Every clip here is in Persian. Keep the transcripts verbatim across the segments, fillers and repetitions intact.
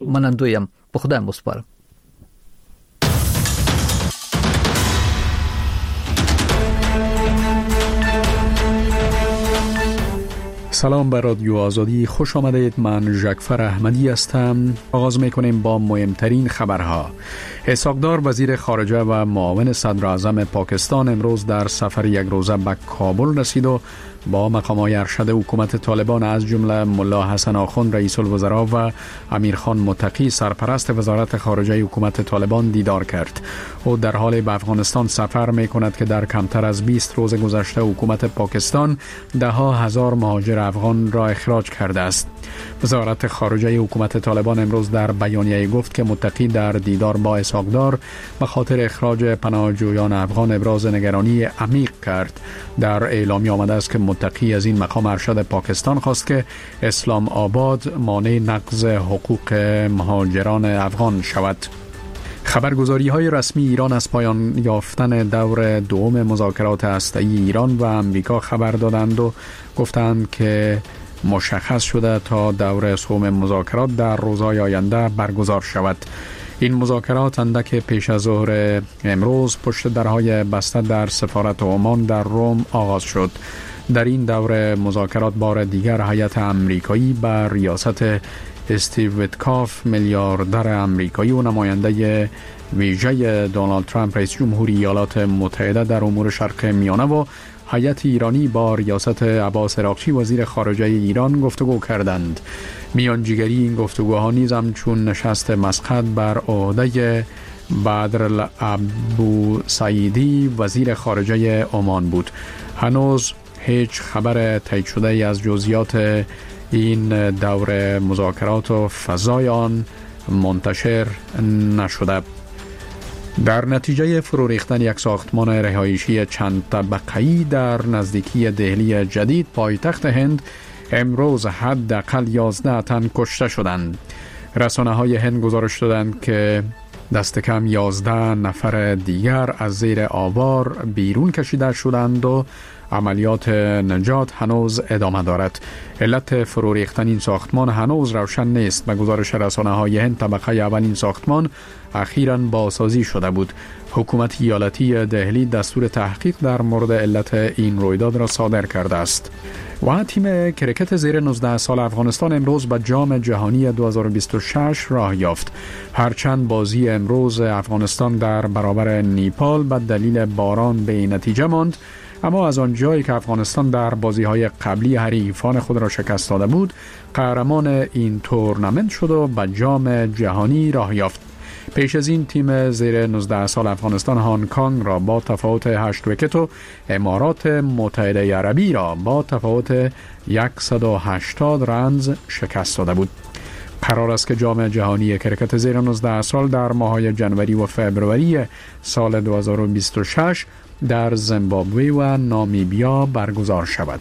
منندویم. به خدا مسپارم. سلام بر رادیو آزادی، خوش آمدید. من ژکفر احمدی هستم. آغاز میکنیم با مهمترین خبرها. اسحاقدار وزیر خارجه و معاون صدر اعظم پاکستان امروز در سفر یک روزه به کابل رسید و با مقام‌های ارشد حکومت طالبان از جمله ملا حسن آخوند رئیس الوزراء و امیرخان متقی سرپرست وزارت خارجه حکومت طالبان دیدار کرد. او در حال به افغانستان سفر می‌کند که در کمتر از بیست روز گذشته حکومت پاکستان ده ها هزار مهاجر افغان را اخراج کرده است. وزارت خارجه حکومت طالبان امروز در بیانیه گفت که متقی در دیدار با اسحاقدار به خاطر اخراج پناهجویان افغان ابراز نگرانی عمیق کرد. در اعلامیه آمده است که متقی از این مقام ارشد پاکستان خواست که اسلام آباد مانع نقض حقوق مهاجران افغان شود. خبرگزاری های رسمی ایران از پایان یافتن دور دوم مذاکرات هسته‌ای ایران و امریکا خبر دادند و گفتند که مشخص شده تا دور سوم مذاکرات در روزهای آینده برگزار شود. این مذاکرات اندک پیش از ظهر امروز پشت درهای بسته در سفارت عمان در روم آغاز شد. در این دور مذاکرات بار دیگر هیئت امریکایی بر ریاست استیو ویتکاف میلیاردر امریکایی و نماینده ویژه دونالد ترامپ رئیس جمهوری ایالات متحده در امور شرق میانه و هیئت ایرانی با ریاست عباس عراقچی وزیر خارجه ایران گفتگو کردند. میانجیگری این گفتگوها نیز همچون نشست مسقط بر عهده بدر ابو سعیدی وزیر خارجه عمان بود. هنوز هیچ خبر تایید شده از جزئیات این دور مذاکرات و فضای آن منتشر نشده. در نتیجه فرو ریختن یک ساختمان رهایشی چند طبقه‌ای در نزدیکی دهلی جدید پایتخت هند امروز حداقل یازده تن کشته شدند. رسانه‌های هند گزارش دادند که دست کم یازده نفر دیگر از زیر آوار بیرون کشیده شدند و عملیات نجات هنوز ادامه دارد. علت فرو ریختن این ساختمان هنوز روشن نیست. به گزارش رسانه‌های هند طبقه اول این ساختمان اخیراً بازسازی شده بود. حکومت ایالتی دهلی دستور تحقیق در مورد علت این رویداد را صادر کرده است. و تیم کرکت زیر نوزده سال افغانستان امروز به جام جهانی دو هزار و بیست و شش راه یافت. هرچند بازی امروز افغانستان در برابر نیپال به دلیل باران به نتیجه ماند، اما از آنجایی که افغانستان در بازی‌های قبلی حریفان خود را شکست داده بود، قهرمان این تورنمنت شد و به جام جهانی راه یافت. پیش از این تیم زیر نوزده سال افغانستان هنگ کنگ را با تفاوت هشت ویکت و امارات متحده عربی را با تفاوت صد و هشتاد رنز شکست داده بود. قرار است که جام جهانی کرکت زیر نوزده سال در ماه‌های جنوری و فوریه سال دو هزار و بیست و شش در زیمبابوه و نامیبیا برگزار شود.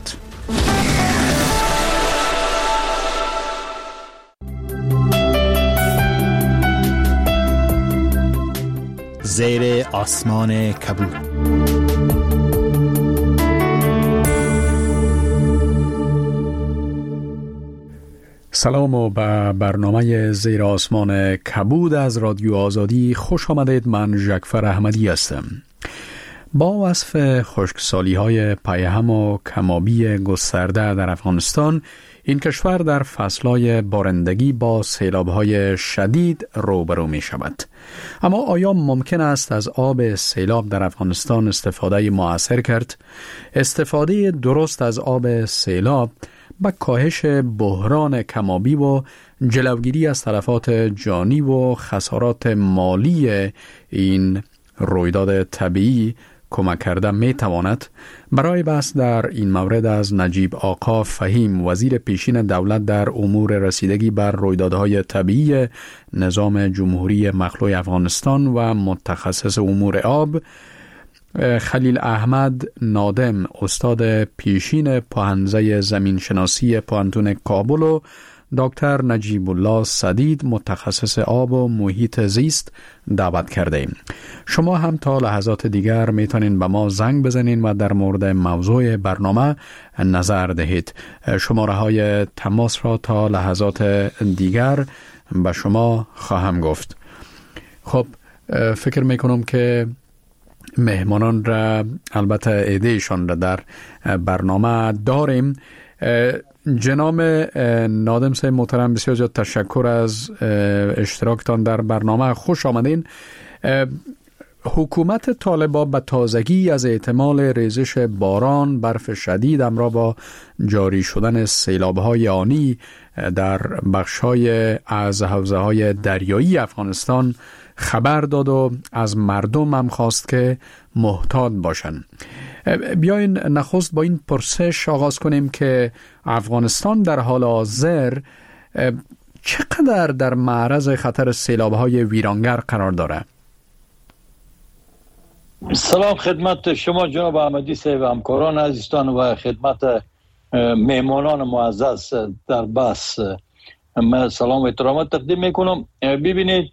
زیر آسمان کبود. سلام و به برنامه زیر آسمان کبود از رادیو آزادی خوش آمدید. من ژکفر احمدی هستم. با وصف خشکسالی های پیهم و کمابی گسترده در افغانستان، این کشور در فصلهای بارندگی با سیلاب‌های شدید روبرو می شود. اما آیا ممکن است از آب سیلاب در افغانستان استفاده مؤثر کرد؟ استفاده درست از آب سیلاب به کاهش بحران کمابی و جلوگیری از تلفات جانی و خسارات مالی این رویداد طبیعی کمک کرده می تواند؟ برای بحث در این مورد از نجیب آقا فهیم، وزیر پیشین دولت در امور رسیدگی بر رویدادهای طبیعی نظام جمهوری مخلوع افغانستان و متخصص امور آب، خلیل احمد نادم، استاد پیشین پاهنزه زمینشناسی پانتون کابل و دکتر نجیب الله سدید، متخصص آب و محیط زیست دعوت کرده ایم. شما هم تا لحظات دیگر میتونین به ما زنگ بزنین و در مورد موضوع برنامه نظر دهید. شماره های تماس را تا لحظات دیگر به شما خواهم گفت. خب فکر میکنم که مهمانان را البته ایدهشان را در برنامه داریم. جناب نادم صاحب محترم، بسیار زیاد تشکر از اشتراکتان در برنامه. خوش آمدین. حکومت طالبا به تازگی از احتمال ریزش باران، برف شدید همراه با جاری شدن سیلاب‌های آنی در بخش‌های از حوزه‌های دریایی افغانستان خبر داد و از مردم هم خواست که محتاط باشند. بیاین نخست با این پرسش آغاز کنیم که افغانستان در حال حاضر چقدر در معرض خطر سیلاب‌های ویرانگر قرار داره؟ سلام خدمت شما جناب احمدی صاحب، همکاران عزیزان و خدمت مهمانان معزز در بس من سلام و احترامات تقدیم میکنم. ببینید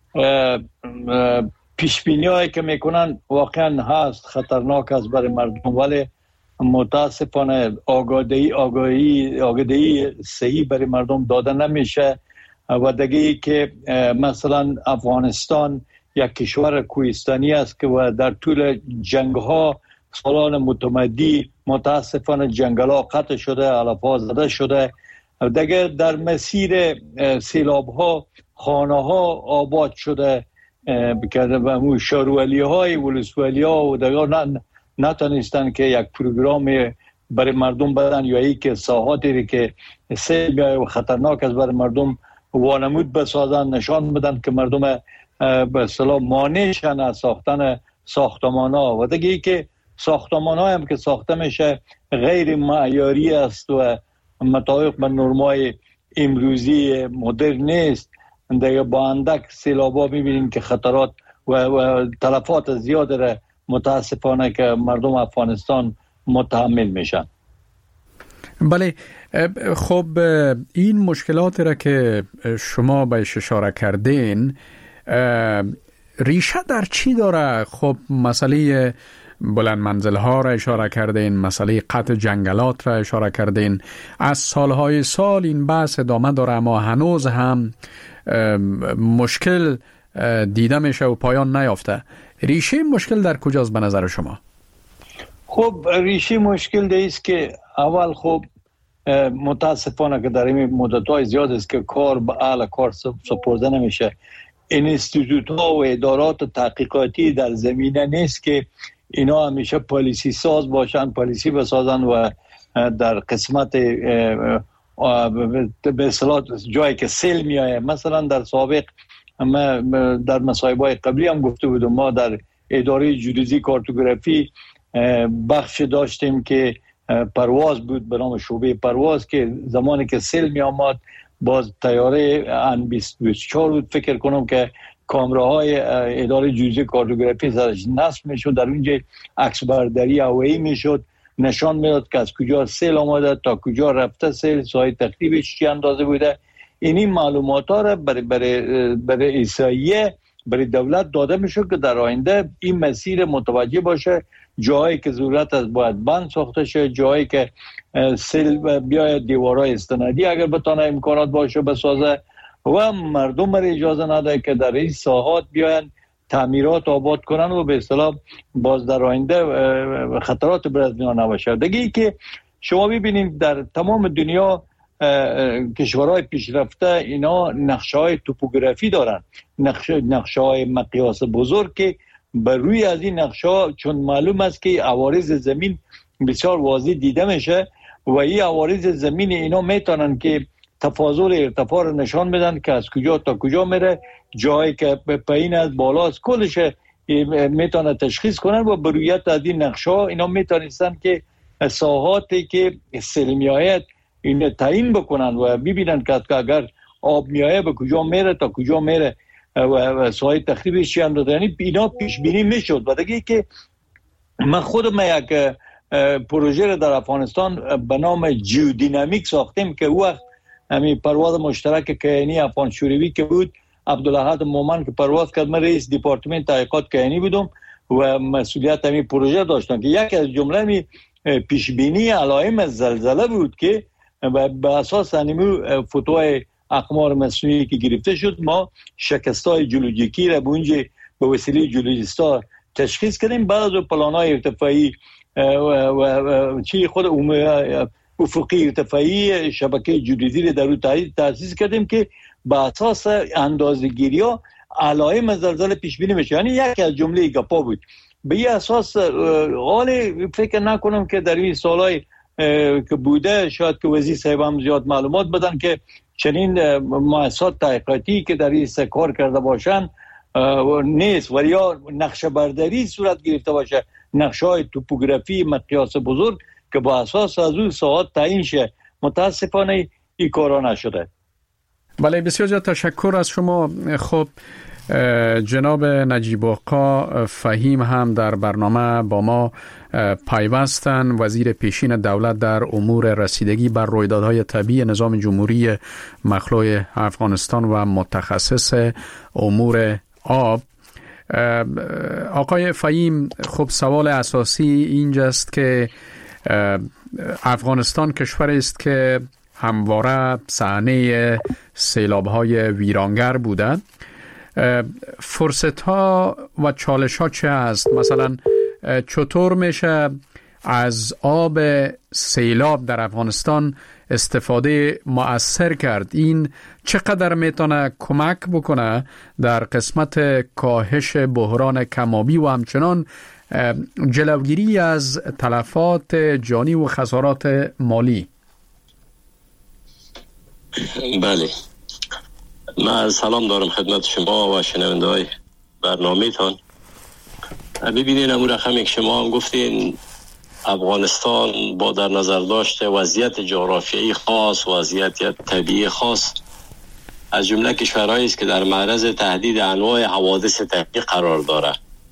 پیشبینی هایی که میکنن واقعا هست خطرناک است برای مردم، ولی متاسفانه آگاهی آگاهی آگاهی صحیح برای مردم داده نمیشه و دیگه که مثلا افغانستان یک کشور کوهستانی است که و در طول جنگ ها سالان متمدی متاسفانه جنگل ها قطع شده، علف ها زده شده، دیگه در مسیر سیلاب ها خانه ها آباد شده بکرده و مو شارولی های ولسوالی ها و دیگه نتونستن که یک پروگرام برای مردم بدن یا ای که ساحاتی که سیل میای و خطرناک است برای مردم وانمود بسازن، نشان بدن که مردم به اصطلاح مانع شن از ساختن ساختمان ها و دیگه ای که ساختمان ها هم که ساخته میشه غیر معیاری است و مطابق با نرمای امروزی مدرن نیست. دیگه با اندک سیلابا میبینیم که خطرات و, و تلفات زیاد را متاسفانه که مردم افغانستان متحمل میشن. بله، خب این مشکلات را که شما بهش اشاره کردین ریشه در چی داره؟ خب مسئله بلند منزل ها را اشاره کردین، مسئله قطع جنگلات را اشاره کردین. از سالهای سال این بحث ادامه داره اما هنوز هم مشکل دیده میشه و پایان نیافته. ریشه مشکل در کجاست به نظر شما؟ خب ریشه مشکل ده است که اول خب متاسفانه که در این مدت‌های زیاد است که کار به اهل کار سپرده نمیشه. اینستیتوت ها و ادارات تحقیقاتی در زمینه نیست که اینا همیشه پالیسی ساز باشن، پالیسی بسازن و در قسمت به اصطلاح جایی که سیل میایه. مثلا در سابق ما در مصاحبه‌های قبلی هم گفته بودم، ما در اداره جیودزی کارتوگرافی بخش داشتیم که پرواز بود به نام شعبه پرواز که زمانی که سیل می آمد باز تیاره ان بیست و چهار بود فکر کنم که کامراهای اداره جیودزی کارتوگرافی سرش نصب میشد، در اونجا عکس برداری هوایی میشد، نشان میداد که از کجا سیل آمده تا کجا رفته سیل، ساحه تخریبش چی اندازه بوده. این معلومات ها را برای برای برای احصایه برای دولت داده میشه که در آینده این مسیر متوجه باشه، جایی که ضرورت است باید بند ساخته شه، جایی که سیل بیاید دیوارهای استنادی اگر بتونه امکانات باشه بسازه و مردم را اجازه نده که در این ساحات بیاین تعمیرات آباد کنن و به اصطلاح باز در آینده خطرات بر از میان نباشه. دیگه ای که شما ببینید در تمام دنیا کشورهای پیشرفته اینا نقشه‌های توپوگرافی دارن، نقشه نقشه‌های مقیاس بزرگ که بر روی از این نقشه‌ها چون معلوم است که عوارض زمین بسیار واضح دیده میشه و این عوارض زمین اینا میتونن که تفاضل ارتفاع رو نشان بدن که از کجا تا کجا میره، جایی که پایین از بالا از کلش میتونه تشخیص کنن و بر روی از این نقشه‌ها اینا میتونستن که ساحاتی که سیل میآید این تعیین بکنن و ببینن که اگر آب میایه به کجا میره تا کجا میره و ساحه تخریبش چی اندازه. یعنی اینا پیش بینی میشد. و دیگه که من خودم یک پروژه رو در افغانستان به نام جیودینامیک ساختیم که وقت همین پرواز مشترک کیانی افغان شوروی که بود، عبدالاحد مومن که پرواز کرد، من رئیس دیپارتمنت تحقیقات کیانی بودم و مسئولیت همین پروژه داشتم که یکی از جمله می پیش بینی علائم زلزله بود که به اساس انیمو فوتوهای اقمار مصنوعی که گرفته شد ما شکستای جیولوژیکی را به اونجا به وسیله جیولوژیستا تشخیص کردیم. بعد از پلان‌های ارتفاعی و, و, و چی خود افقی ارتفاعی شبکه جیولوژی در رو تأسیس کردیم که به اساس اندازه‌گیری‌ها علائم زلزله پیش بینی میشه. یعنی یکی از جمله گپا بود. به این اساس حال فکر نکنم که در این سالهای که بوده شاید که وزیر صاحب هم زیاد معلومات بدن که چنین مؤسسات تحقیقاتی که در این کار کرده باشن نیست، ولی یا نقشه برداری صورت گرفته باشه، نقشه های توپوگرافی مقیاس بزرگ که با اساس از اون ساعت تعیین شه. متاسفانه این کارا نشده. بله، بسیار زیاد تشکر از شما. خب جناب نجیب آقا فهیم هم در برنامه با ما پیوستن، وزیر پیشین دولت در امور رسیدگی بر رویدادهای طبیعی نظام جمهوری مخلوع افغانستان و متخصص امور آب. آقای فهیم، خب سوال اساسی اینجاست که افغانستان کشوری است که همواره صحنه سیلاب‌های ویرانگر بوده. فرصت‌ها و چالش‌ها چه است؟ مثلا چطور میشه از آب سیلاب در افغانستان استفاده مؤثر کرد؟ این چقدر میتونه کمک بکنه در قسمت کاهش بحران کم‌آبی و همچنان جلوگیری از تلفات جانی و خسارات مالی؟ بله، من سلام دارم خدمت شما و شنونده های برنامه تان. ببینین امور رقمی که شما هم گفتین، افغانستان با در نظر داشته وضعیت جغرافیایی خاص، وضعیت طبیعی خاص، از جمله کشورهایی است که در معرض تهدید انواع حوادث طبیعی قرار داره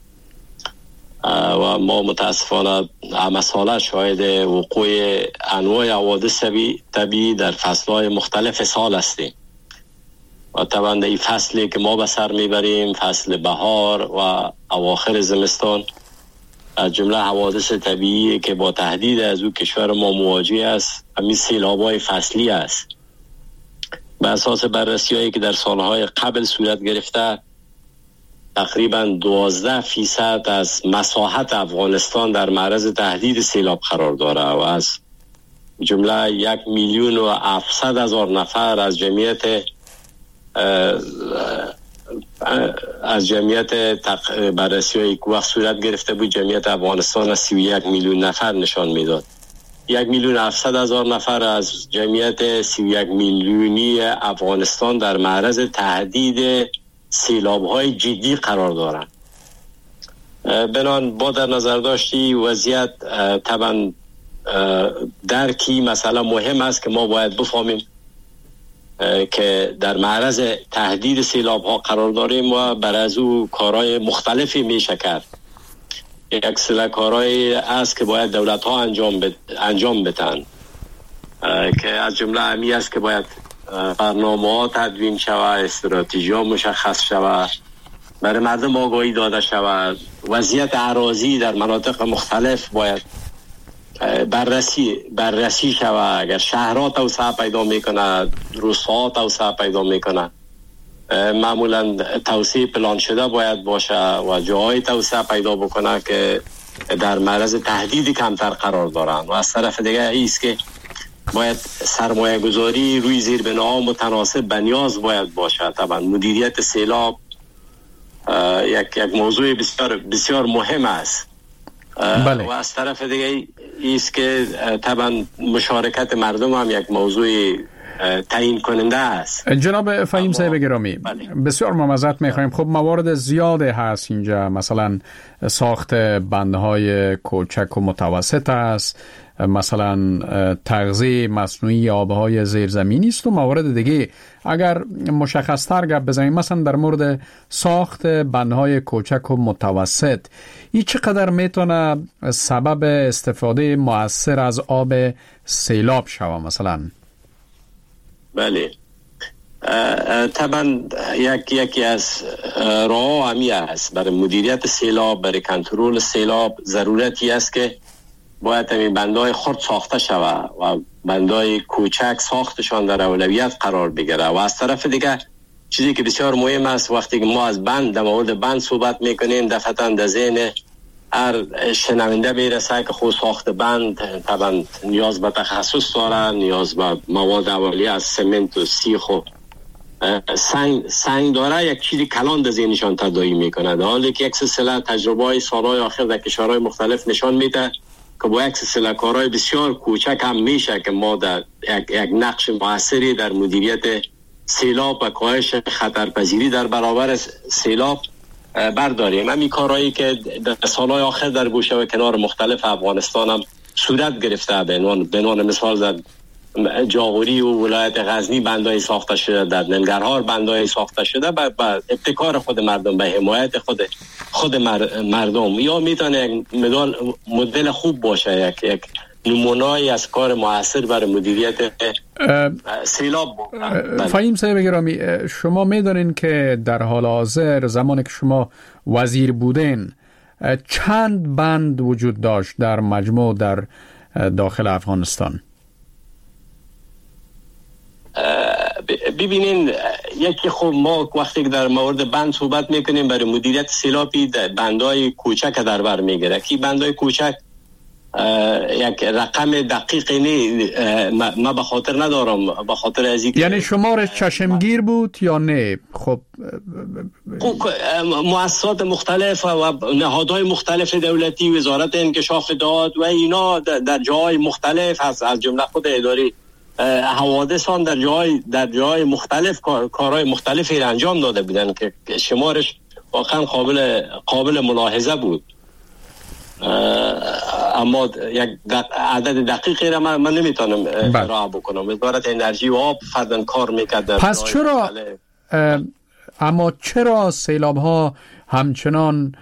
و ما متاسفانه همه ساله شاهد وقوع انواع حوادث طبیعی در فصلهای مختلف سال هستیم. و طبعا در این فصلی که ما به سر میبریم، فصل بهار و اواخر زمستان، از جمله حوادث طبیعی که با تهدید از او کشور ما مواجه است همین سیلاب‌های فصلی است. به اساس بررسی‌هایی که در سالهای قبل صورت گرفته، تقریباً دوازده فیصد از مساحت افغانستان در معرض تهدید سیلاب قرار داره و از جمله یک میلیون و هفتصد هزار نفر از جمعیت از جمعیت بررسی‌هایی که وقت صورت گرفته بود، جمعیت افغانستان از سی و یک میلیون نفر نشان میداد. یک میلیون هفتصد هزار نفر از جمعیت سی و یک میلیونی افغانستان در معرض تهدید سیلاب‌های جدی قرار دارند. بنان با در نظر داشتی وضعیت طبعا درکی مسئله مهم است که ما باید بفهمیم که در معرض تهدید سیلاب‌ها قرار داریم و بر از او کارهای مختلفی میشه کرد. یک سری کارهایی است که باید دولت‌ها انجام بد... انجام بدن که از جمله همی است که باید برنامه‌ها تدوین شود، استراتژی‌ها مشخص شود، برای مردم آگاهی داده شود، وضعیت اراضی در مناطق مختلف باید بررسی بررسی شود. اگر شهرها توسعه پیدا میکنه، روستاها توسعه پیدا میکنه، معمولا توسعه پلان شده باید باشه و جاهای توسعه پیدا بکنه که در معرض تهدید کمتر قرار دارند. و از طرف دیگه ایست که باید سرمایه گذاری روی زیربناها متناسب به نیاز باید باشه. طبعا مدیریت سیلاب یک یک موضوع بسیار بسیار مهم است. بله. و از طرف دیگه ایست که طبعا مشارکت مردم هم یک موضوع تعیین کننده است. جناب فهیم صاحب گرامی، بله. بسیار ممزت میخوایم. خب موارد زیاده هست اینجا، مثلا ساخت بندهای کوچک و متوسط است، مثلا تغذیه مصنوعی آبهای زیرزمینی است و موارد دیگه. اگر مشخص‌تر گپ بزنیم مثلا در مورد ساخت بندهای کوچک و متوسط، این چقدر میتونه سبب استفاده مؤثر از آب سیلاب شود مثلا؟ بله، طبعا یک یکی از راه همی است برای مدیریت سیلاب، برای کنترل سیلاب ضرورتی است که باید همین بندهای خرد ساخته شود و بندهای کوچک ساختشان در اولویت قرار بگیره. و از طرف دیگه چیزی که بسیار مهم است وقتی که ما از بند در مورد بند صحبت میکنیم دفعتا در ذهن هر شنونده میرسه که خود ساخت بند طبعا نیاز به تخصص داره، نیاز به مواد اولیه از سمنت و سیخ و سنگ سنگ داره، یک چیزی کلان در ذهنشان تداعی میکنه، در حالی که یک سلسله تجربه های سالهای آخر در کشورهای مختلف نشان میده که با یک سلسله کارهای بسیار کوچک هم میشه که ما در یک, یک نقش موثری در مدیریت سیلاب و کاهش خطرپذیری در برابر سیلاب برداریم. همین کارهایی که در سالهای آخر در گوشه و کنار مختلف افغانستان هم صورت گرفته، به عنوان مثال در جاغوری و ولایت غزنی بندهای ساخته شده، در ننگرهار بندهای ساخته شده با ابتکار خود مردم، به حمایت خود خود مردم. یا میتونه یک مدل مدل خوب باشه، یک یک نمونه‌ای از کار موثر برای مدیریت سیلاب. فهیم صاحب گرامی، شما میدونین که در حال حاضر زمانی که شما وزیر بودین چند بند وجود داشت در مجموع در داخل افغانستان؟ ببینین، یکی خب ما وقتی که در مورد بند صحبت میکنیم برای مدیریت سیلابی بندهای کوچک در بر میگیره که بندهای کوچک یک رقم دقیقی نه ما به خاطر ندارم، به خاطر از اینکه یعنی شمارش چشمگیر بود یا نه؟ خب مؤسسات مختلف و نهادهای مختلف دولتی، وزارت انکشاف داد و اینا در جای مختلف از از جمله خود اداره حوادثان در جای در جای مختلف کار، کارهای مختلفی را انجام داده بودن که شمارش واقعا قابل قابل ملاحظه بود. اما یک عدد دقیقی را من, من نمیتونم ارائه بکنم. وزارت انرژی و آب فردن کار میکرد. پس چرا اما چرا سیلاب ها همچنان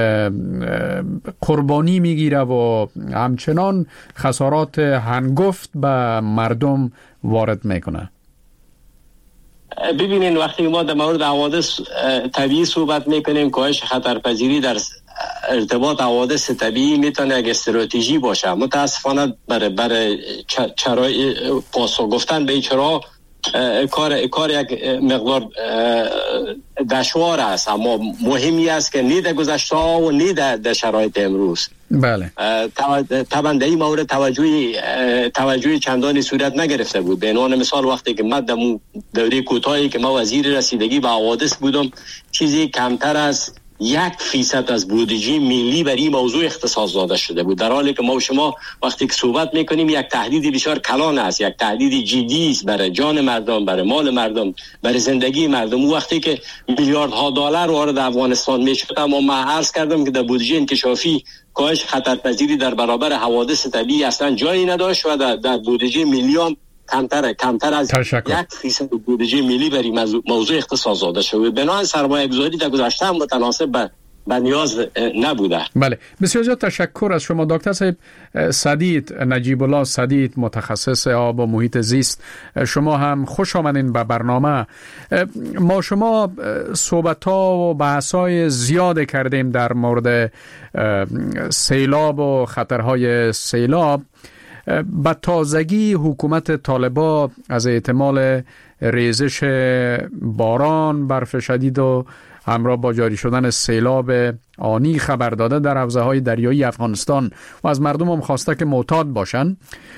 قربانی میگیره و همچنان خسارات هنگفت به مردم وارد میکنه؟ ببینین، وقتی ما در مورد حوادث طبیعی صحبت میکنیم، کاهش خطرپذیری در ارتباط حوادث طبیعی میتونه یک استراتژی باشه. متاسفانه برای برای چرای پاسخ گفتن به چرا کار کار یک مقدار دشوار است، اما مهمی است که نه در گذشته و نه در, در شرایط امروز. بله. طبعا در این مورد توجهی توجهی چندانی صورت نگرفته بود. به عنوان مثال وقتی که من در دوره کوتاهی که ما وزیر رسیدگی به حوادث بودم، چیزی کمتر از یک فیصد از بودجه ملی برای این موضوع اختصاص داده شده بود، در حالی که ما و شما وقتی که صحبت میکنیم یک تهدید بسیار کلان است، یک تهدید جدی است برای جان مردم، برای مال مردم، برای زندگی مردم. وقتی که میلیاردها دلار وارد افغانستان میشد، اما من عرض کردم که در بودجه انکشافی کاهش خطرپذیری در برابر حوادث طبیعی اصلا جایی نداشت و در, در بودجه ملی کمتر کمتر از تشکر. یک فیصد بودجه ملی برای موضوع, موضوع اختصاص داده شده. بنابراین سرمایه گذاری در گذشته هم متناسب به به نیاز نبوده. بله، بسیار زیاد تشکر از شما دکتر صاحب. سدید نجیب الله سدید، متخصص آب و محیط زیست، شما هم خوش آمدین به برنامه. ما شما صحبت ها و بحث های زیاد کردیم در مورد سیلاب و خطرهای سیلاب. به تازگی حکومت طالبان از احتمال ریزش باران، برف شدید و همراه با جاری شدن سیلاب آنی خبر داده در حوزه‌های دریایی افغانستان و از مردم هم خواسته که معتاد باشند.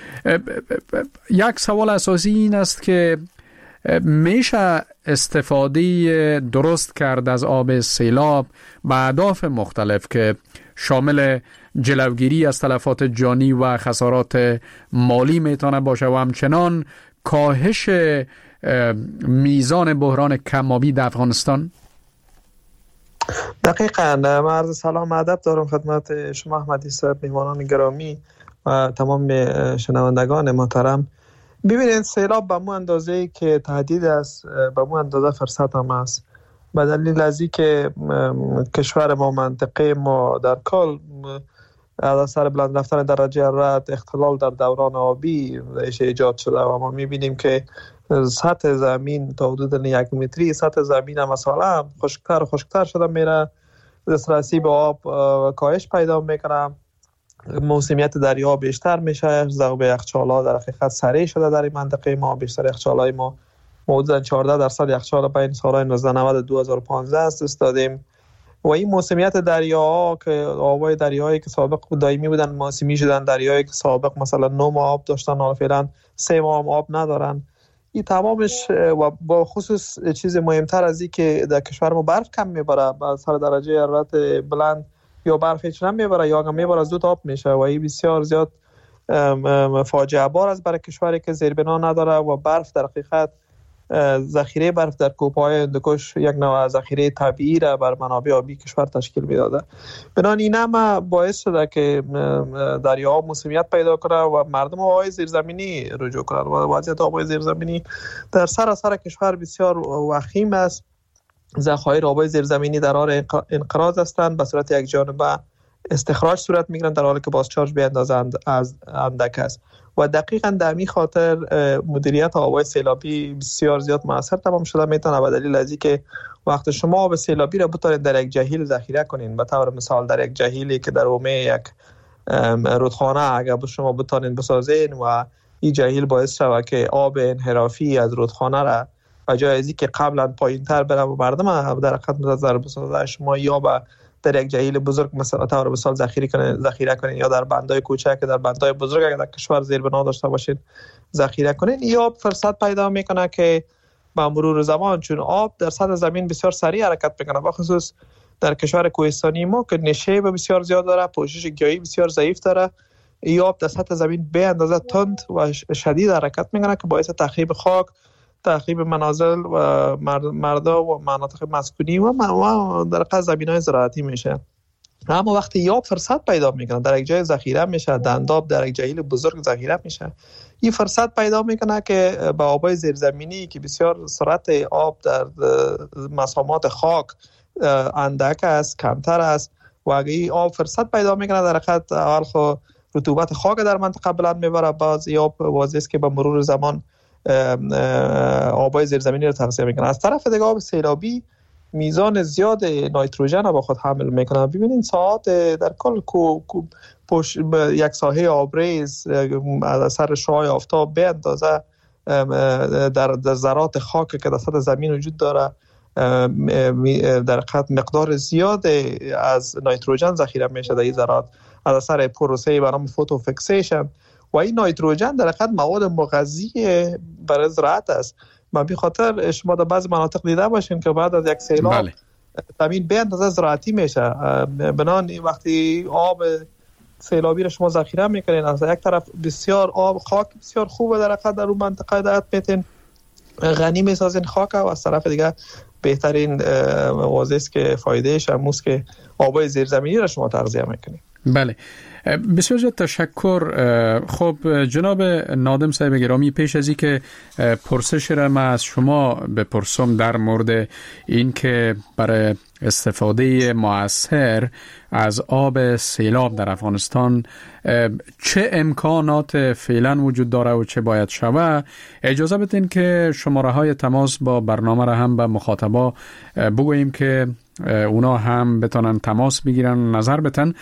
یک سوال اساسی این است که میشه استفاده درست کرد از آب سیلاب به اهداف مختلف که شامل جلوگیری از تلفات جانی و خسارات مالی میتونه باشه و همچنان کاهش میزان بحران کم‌آبی در افغانستان؟ دقیقاً. من عرض سلام و ادب دارم خدمت شما احمدی صاحب، میهمانان گرامی و تمام شنوندگان محترم. ببینید، سیلاب به مو اندازه‌ای که تهدید است، به مو اندازه فرصت هم است، به دلیل از اینکه کشور ما، منطقه ما در کل از اثر بلند رفتن درجه حرارت، اختلال در دوران آبی ایجاد شده و ما می‌بینیم که سطح زمین تا حدود یک متری سطح زمین هم مثلا خشکتر و خشکتر شده میره، دسترسی به آب کاهش پیدا میکنه موسمیت دریا بیشتر میشه، ذوب یخچال‌ها در حقیقت سریع شده در این منطقه ما. بیشتر یخچال‌های ما حدود چهارده درصد یخچال بین سال‌های نوزده نود و دو هزار و پانزده است دست دادیم و این موسمیت دریاها که آبای دریایی که سابق دائمی بودن موسمی شدن، دریایی که سابق مثلا نه ماه آب داشتن حالا فعلا سه ماه آب ندارن، این تمامش و با خصوص چیز مهمتر از این که در کشور ما برف کم میبره، با سر درجه حرارت بلند یا برف هیچ نمیبره یا اگه میبره زود آب میشه و این بسیار زیاد فاجعه بار است برای کشوری که زیربنا نداره و برف در حقیقت ذخیره برف در کوههای هندوکش یک نوع ذخیره طبیعی را بر منابع آبی کشور تشکیل میداده. بنابراین این باعث شده که دریاها موسمیت پیدا کنه و مردم آبهای زیرزمینی رجوع کنند و وضعیت آبهای زیرزمینی در سراسر کشور بسیار وخیم است. ذخایر آبهای زیرزمینی در حال انقراض هستند، به صورت یک جانبه استخراج صورت میگیرند در حالی که بازچارج به اندازه از اندک است و دقیقاً در همین خاطر مدیریت آب‌های سیلابی بسیار زیاد موثر تمام شده میتونه به دلیل از اینکه وقت شما آب سیلابی را بتونید در یک جهیل ذخیره کنین، به طور مثال در یک جهیلی که در حومه یک رودخانه اگر شما بتونید بسازین و این جهیل باعث شود که آب انحرافی از رودخانه را به جای از اینکه قبلا پایین‌تر بره و مردم در حقیقت منتظر بسازه، شما یا به در یک جهیل بزرگ مثلا طور مثال ذخیره کنین ذخیره کنین یا در بندای کوچک در بندای بزرگ اگر در کشور زیربنا داشته باشید ذخیره کنین، یا فرصت پیدا میکنه که با مرور زمان چون آب در سطح زمین بسیار سریع حرکت میکنه، بخصوص در کشور کوهستانی ما که نشیب بسیار زیاد داره، پوشش گیاهی بسیار ضعیف داره، این آب در سطح زمین به اندازه تند و شدید حرکت میکنه که باعث تخریب خاک، تخریب منازل و مردا و مناطق مسکونی و در حقیقت زمین‌های زراعتی میشه. اما وقتی یاب فرصت پیدا میکنه در یک جای ذخیره میشه، دنداب در یک جهیل بزرگ ذخیره میشه، این فرصت پیدا میکنه که با آبای زیرزمینی که بسیار سرعت آب در مسامات خاک اندک است، کمتر است و اگه این آب فرصت پیدا میکنه در حقیقت اول خود رطوبت خاک در منطقه بلند میبره، باز آب واضح است که با مرور زمان آبای زیرزمینی رو تغذیه میکنه. از طرف دیگه آب سیلابی میزان زیاد نیتروژن رو با خود حامل میکنه. ببینید ساعت در کل کو, کو پوش یک ساحه آبریز از اثر شعاع آفتاب به اندازه در ذرات خاک که در سطح زمین وجود داره در حقیقت مقدار زیاد از نیتروژن ذخیره میشه در این ذرات از اثر پروسه به نام فوتوفیکسیشن و این نیتروژن در حقیقت مواد مغذی برای زراعت است. من به خاطر شما در بعضی مناطق دیده باشین که بعد از یک سیلاب بله. زمین به اندازه زراعتی میشه، بنان وقتی آب سیلابی رو شما ذخیره میکنین از یک طرف بسیار آب خاک بسیار خوبه در حقیقت در اون منطقه دعت میتین غنی میسازین خاک و از طرف دیگه بهترین واضح است که فایدهش هموز که آبای زیرزمینی رو شما تغذیه میکنین. بله بسیار زیاد تشکر. خب جناب نادم صاحب گرامی، پیش از این که پرسش را من از شما بپرسم در مورد این که برای استفاده مؤثر از آب سیلاب در افغانستان چه امکانات فعلا وجود داره و چه باید شود، اجازه بدین که شماره های تماس با برنامه را هم به مخاطبا بگوییم که اونا هم بتونن تماس بگیرن نظر بتن.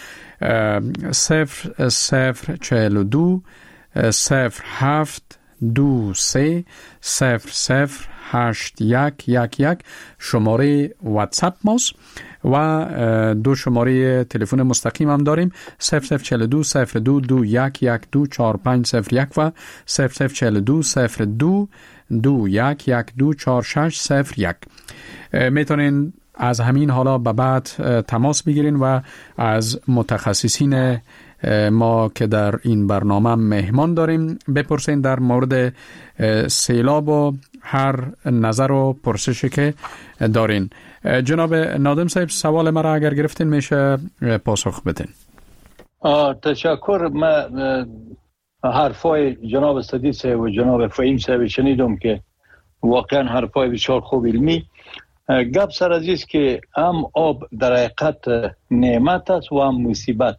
صفر صفر چهل و دو صفر هفت دو سه صفر صفر هشت یک یک یک شماره واتساپ ماست و دو شماره تلفن مستقیم هم داریم، صفر صفر چهل و دو صفر دو دو یک یک دو چهار پنج صفر یک و صفر صفر چهل و دو صفر دو دو یک یک دو چهار شش صفر یک. میتونین از همین حالا به بعد تماس بگیرین و از متخصصین ما که در این برنامه مهمان داریم بپرسین در مورد سیلاب و هر نظر و پرسشی که دارین. جناب نادم صاحب سوال مرا اگر گرفتین میشه پاسخ بدین. تشکر. من حرفای جناب صدیق صاحب و جناب فهیم صاحب شنیدم که واقعا حرفای بسیار خوب علمی. گپ سر از است که هم آب در حقیقت نعمت است و هم مصیبت.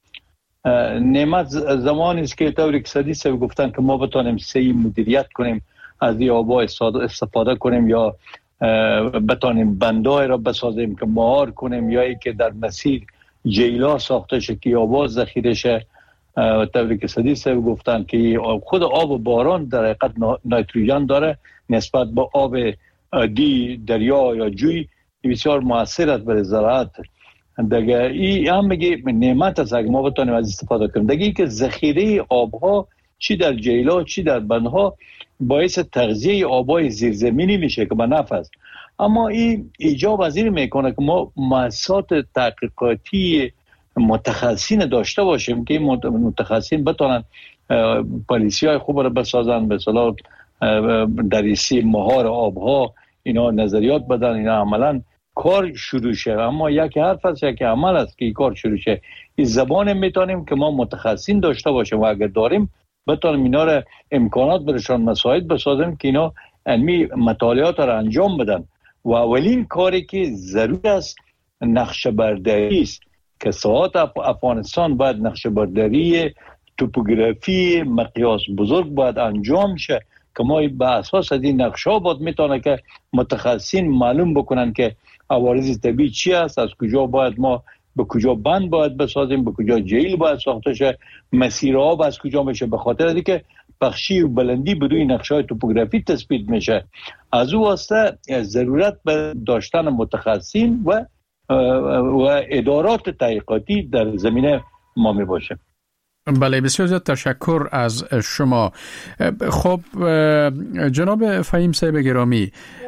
نعمت زمانی است که طوری که صدیق صاحب گفتن که ما بتانیم صحیح مدیریت کنیم از این آبا استفاده کنیم یا بتانیم بندای را بسازیم که مهار کنیم یا ای که در مسیر جیلا ساخته شه که آبا ذخیره شه طوری که صدیق صاحب گفتن که خود آب باران در حقیقت نایتروژن داره نسبت به آب عادی دریا یا جوی، بسیار مؤثر است برای زراعت. دیگه این هم میگه نعمت است اگه ما بتونیم از استفاده کنیم. دیگه ای که ذخیره آبها چی در جیلا چی در بندها باعث تغذیه آبای زیرزمینی میشه که به نفع است. اما این ایجاب از این میکنه که ما مؤسسات تحقیقاتی متخصصین داشته باشیم که متخصصین بتونن پالیسی های خوب را بسازن، به اصطلاح دریسی مهار آبها، اینا نظریات بدن، اینا عملا کار شروع شه. اما یک حرف است یک عمل است که این کار شروع شه. این زبان میتونیم که ما متخصصین داشته باشیم و اگر داریم بتونیم اینا را امکانات برشان مساعد بسازیم که اینا علمی مطالعات را انجام بدن. و اولین کاری که ضرور است نقشه برداری است که ساعات افغانستان باید نقشه برداری توپوگرافی مقیاس بزرگ باید انجام شه که ما به اساس از این نقشه ها باید میتونه که متخصصین معلوم بکنن که عوارض طبیعی چی است، از کجا باید ما به کجا بند باید بسازیم، به کجا جیل باید ساخته شه، مسیر آب از کجا میشه. به خاطر از اینکه بخشی و بلندی به روی نقشه های توپوگرافی تثبیت میشه، از او واسطه ضرورت به داشتن متخصصین و و ادارات تحقیقاتی در زمینه ما می باشه. بله، بسیار زیاد تشکر از شما. خب جناب فهیم صاحب گرامی،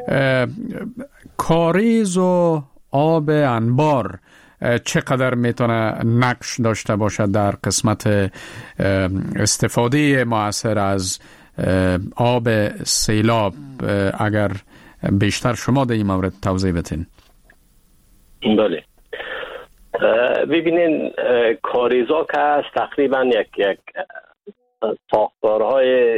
کاریز و آب انبار چقدر میتونه نقش داشته باشد در قسمت استفاده مؤثر از آب سیلاب؟ اگر بیشتر شما در این مورد توضیح بدین. بله، ببینین کاریزا که هست تقریبا یک یک ساختارهای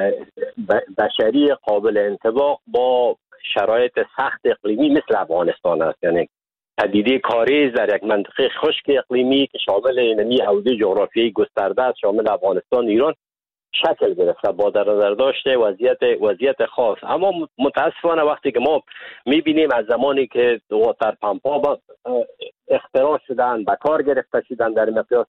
بشری قابل انطباق با شرایط سخت اقلیمی مثل افغانستان است. یعنی پدیده کاریز در یک منطقه خشک اقلیمی که شامل اینمی حوزه جغرافیایی گسترده است، شامل افغانستان، ایران شکل گرفته با در نظر داشته وضعیت وضعیت خاص. اما متاسفانه وقتی که ما میبینیم از زمانی که واتر پمپ ها اختراع شدن، به کار گرفته شدن در مقیاس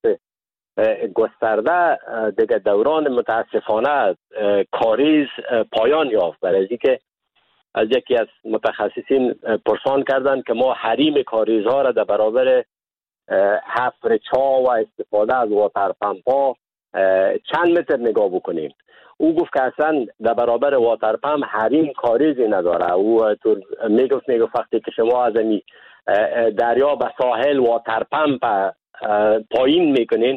گسترده، دیگه دوران متاسفانه کاریز پایان یافت. برای اینکه از یکی از متخصصین پرسان کردند که ما حریم کاریز ها را در برابر حفر چاه و استفاده از واتر پمپ ها چند متر نگاه بکنیم. او گفت که اصلا در برابر واتر پمپ حریم کاریزی نداره. او تو میگفت میگفت وقتی که شما از این دریا به ساحل واتر پمپ پایین میکنین،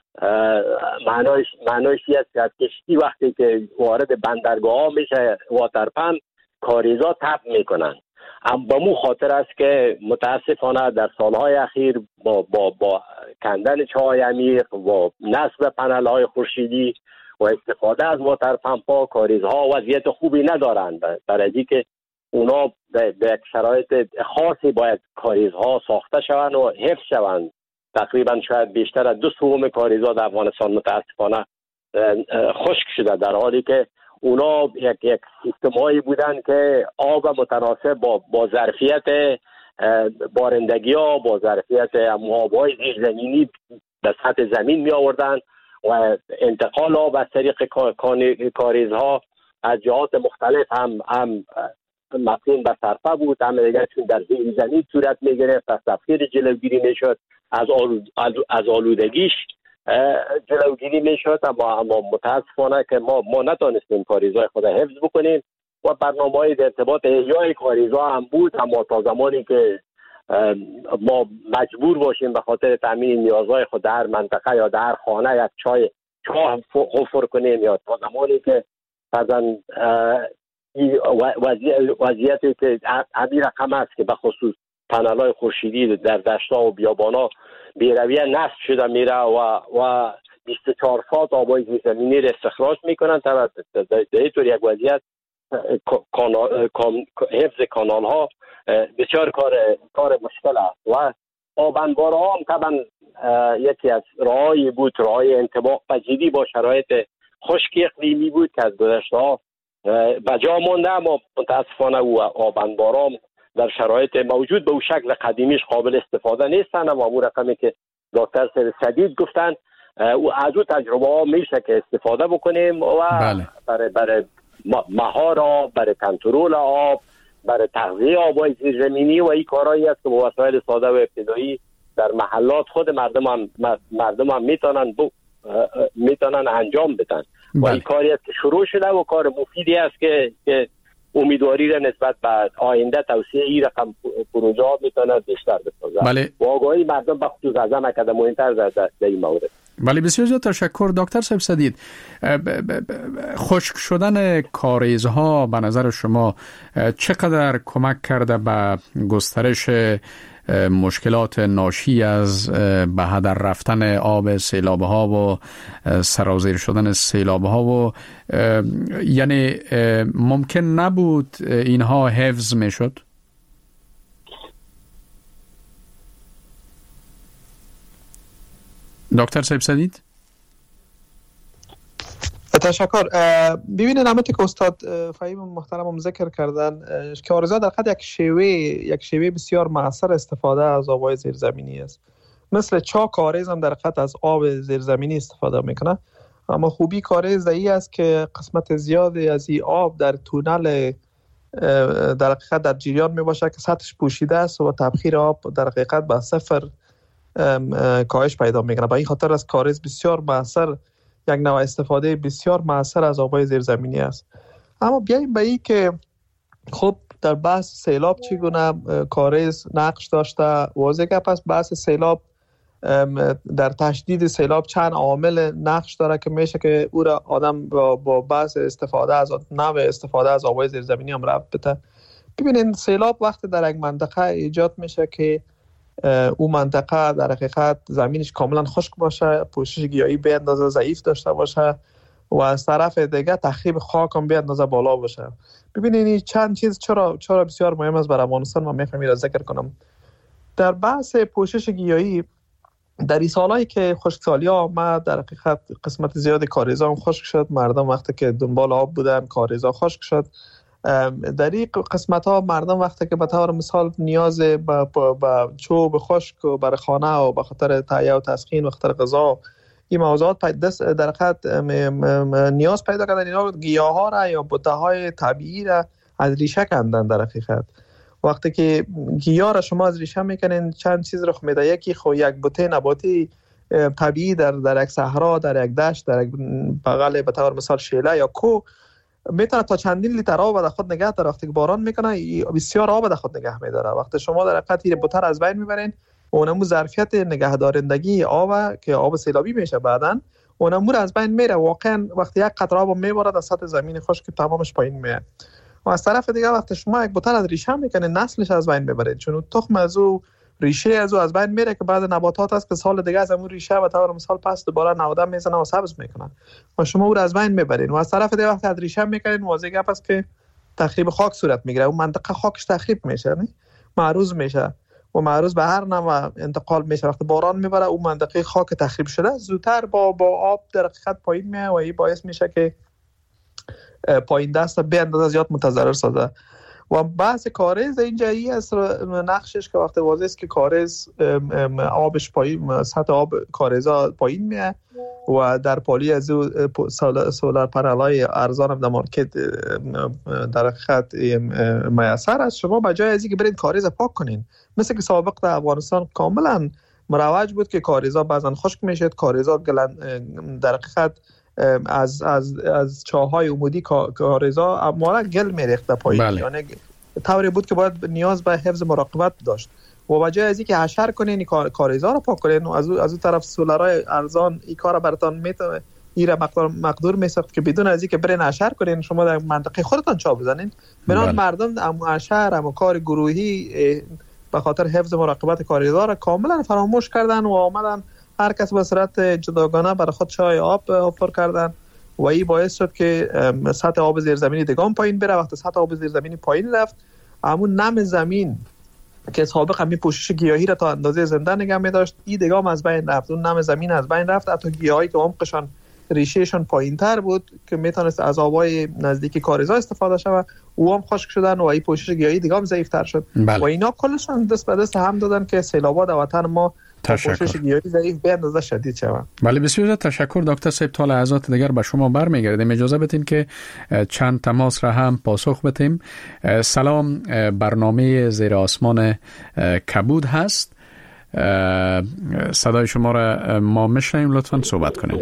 معنایش معنایش است که از کشتی وقتی که وارد بندرگاه ها میشه واتر پمپ، کاریزا تپ میکنن. اما به مو خاطر است که متاسفانه در سالهای اخیر با با با کندن چاهای عمیق و نصب پنل های خورشیدی و استفاده از واتر پمپ ها، کاریزها وضعیت خوبی ندارند. برای اینکه اونا به یک شرایط خاصی باید کاریزها ساخته شوند و حفظ شوند. تقریبا شاید بیشتر از دو سوم کاریزها در افغانستان متاسفانه خشک شده، در حالی که اونا یک یک سیستمایی بودن که آب متناسب با با ظرفیت بارندگی ها، با ظرفیت آب‌های زیرزمینی به سطح زمین می آوردن و انتقال آب از طریق کاریزها از جهات مختلف هم هم مبنی بر صرفه بود، هم دیگر چون در زیر زمین صورت می گرفت، از تبخیر جلوگیری می شد، از آلود از آلودگیش جلوگیری می شد. اما اما متاسفانه که ما ما نتونستیم کاریزهای خود حفظ بکنیم و برنامه‌های در ارتباط احیای کاریزها هم بود، اما تا زمانی که ما مجبور باشیم به خاطر تامین نیازهای خود در منطقه یا در خانه یک چای چاه حفر کنیم، یا تا زمانی که مثلا وضعیتی که همین رقم است که به خصوص پنل‌های خورشیدی در دشت‌ها و بیابان‌ها بی‌رویه نصب شده میره و و بیست و چهار ساعت آبای زیرزمینی را استخراج میکنن. در اینطور یک وضعیت حفظ کانال ها بسیار کار کار مشکل است و آب انبارها هم طبعا یکی از راهی بود، راه انطباق پذیری با شرایط خشک اقلیمی بود که از گذشته ها بجا مونده. اما متاسفانه او آب انبارها در شرایط موجود به او شکل قدیمیش قابل استفاده نیستن. اما اون رقمی که دکتر صدیق گفتن و از اون تجربه ها میشه که استفاده بکنیم و بله. برای برای مهار آب، برای کنترل آب، برای تغذیه آبای زیرزمینی و این کارهایی است که با وسایل ساده و ابتدایی در محلات خود مردم هم مردم هم میتونن میتونن انجام بدن. بله. و این کاری است که شروع شده و کار مفیدی است که که امیدواری را نسبت به آینده توسعه این رقم پروژه ها میتونه بیشتر بسازه. بله. و آگاهی مردم به خصوص از هم کده مهمتر در, در این مورد. بله بسیار زیاد تشکر دکتر صاحب سدید. خشک شدن کاریزها به نظر شما چقدر کمک کرده به گسترش مشکلات ناشی از به هدر رفتن آب سیلاب ها و سرازیر شدن سیلاب ها و یعنی ممکن نبود اینها حفظ می شد؟ دکتر صاحب سدید؟ تشکر. ببینید همونطور که استاد فهیم محترمم ذکر کردن، کاریزها در حد یک شیوه یک شیوه بسیار مؤثر استفاده از آب‌های زیرزمینی است. مثل چا کاریز هم در حد از آب زیرزمینی استفاده میکنه، اما خوبی کاریز ای است که قسمت زیادی از این آب در تونل در حقیقت در جریان می باشه که سطحش پوشیده است و تبخیر آب در حقیقت به صفر کاهش پیدا میکنه. با این خاطر از کاریز بسیار مؤثر، یک نوع استفاده بسیار مؤثر از آب‌های زیرزمینی است. اما بیاییم به این که خب در بحث سیلاب چگونه کاریز نقش داشته. واضح گپ است بحث سیلاب در تشدید سیلاب چند عامل نقش داره که میشه که او را آدم با, با بحث استفاده از نوع استفاده از آب‌های زیرزمینی هم ربط بده. ببینید سیلاب وقتی در یک منطقه ایجاد میشه که او منطقه در حقیقت زمینش کاملا خشک باشه، پوشش گیاهی به اندازه ضعیف داشته باشه و از طرف دیگه تخریب خاک هم به اندازه بالا باشه. ببینید چند چیز چرا چرا بسیار مهم است برای افغانستان، من میخوام این را ذکر کنم. در بحث پوشش گیاهی در این سالایی که خشکسالی ها آمد، در حقیقت قسمت زیاد کاریزا هم خشک شد. مردم وقتی که دنبال آب بودن کاریزا خشک شد. در این قسمت ها مردم وقتی که به طور مثال نیاز به چوب خشک و برای خانه و به خاطر تهیه و تسخین و خاطر غذا این موضوعات در حقیقت نیاز پیدا کردن، اینا گیاه ها را یا بوته های طبیعی را از ریشه کندن. در حقیقت وقتی که گیاه را شما از ریشه میکنین چند چیز رخ میده. یکی خو یک بوته نباتی طبیعی در در یک صحرا، در یک دشت، در یک بغل به طور مثال شیله یا کو میتونه تا چندین لیتر آب در خود نگه داره. وقتی که باران میکنه بسیار آب در خود نگه میداره. وقتی شما در حقیقت این بوته از بین میبرین، اونمو ظرفیت نگهدارندگی آب که آب سیلابی میشه بعدن اونمو از بین میره. واقعا وقتی یک قطره آب میباره از سطح زمین خشک که تمامش پایین میاد. و از طرف دیگه وقتی شما یک بوته از ریشه میکنه نسلش از بین میبرید، چون تخم از او ریشه از او از بین میره که بعد نباتات است که سال دیگه از اون ریشه به طور مثال پس دوباره نودم میزنه و سبز میکنن و شما او را از بین میبرین. و از طرف دیگه وقتی از ریشه میکنین واضح گپ است که تخریب خاک صورت میگیره. اون منطقه خاکش تخریب میشه، نه معروض میشه و معروض به هر نوع انتقال میشه. وقتی باران میبره اون منطقه خاک تخریب شده زودتر با با آب در حقیقت پایین میاد و این باعث میشه که پایین دست به اندازه زیاد متضرر سازه. و بحث کاریز اینجا ای است نقشش که وقتی واضح است که کاریز آبش پایین، سطح آب کاریزا پایین میاد و در پالی از سولار پنل‌های ارزان هم در مارکت در حقیقت میسر است. شما به جای از اینکه برید کاریز پاک کنین، مثل که سابق در افغانستان کاملا مروج بود که کاریزا بعضا خشک میشد، کاریزا در حقیقت از از از چاهای عمودی کاریزا اموالا گل میریخته پایین. بله. یعنی طوری بود که باید نیاز به حفظ مراقبت داشت و بجای از اینکه حشر کنین کاریزا رو پاک کنین، از از اون طرف سولارای ارزان این کارا براتون میتونه ایره مقدار مقدور میساخت که بدون از اینکه برین حشر کنین شما در منطقه خودتون چا بزنین. برای مردم ام حشر ام کار گروهی به خاطر حفظ مراقبت کاریزا را کاملا فراموش کردن و آمدن هر کس به صورت جداگانه برای خود چای آب حفر کردن و این باعث شد که سطح آب زیرزمینی دیگه پایین بره. وقتی سطح آب زیرزمینی پایین رفت، همون نم زمین که سابق هم پوشش گیاهی را تا اندازه زنده نگه می داشت این دیگه هم از بین رفت. اون نم زمین از بین رفت. حتی گیاهی که عمقشان ریشهشون پایین تر بود که میتونست از آبای نزدیکی کاریزا استفاده شود او هم خشک شدن و این پوشش گیاهی دیگه هم ضعیف تر شد. بله. و اینا کلشان دست به دست هم دادن که سیلابات در وطن ما پوشش گیاهی ضعیف به اندازه شدید شود. بله بسیار تشکر دکتر صاحب. تا لحظات دیگر به شما برمیگردیم. اجازه بدین که چند تماس را هم پاسخ بدیم. سلام، برنامه زیر آسمان کبود هست. صدای شما را ما میشنویم، لطفاً صحبت کنیم.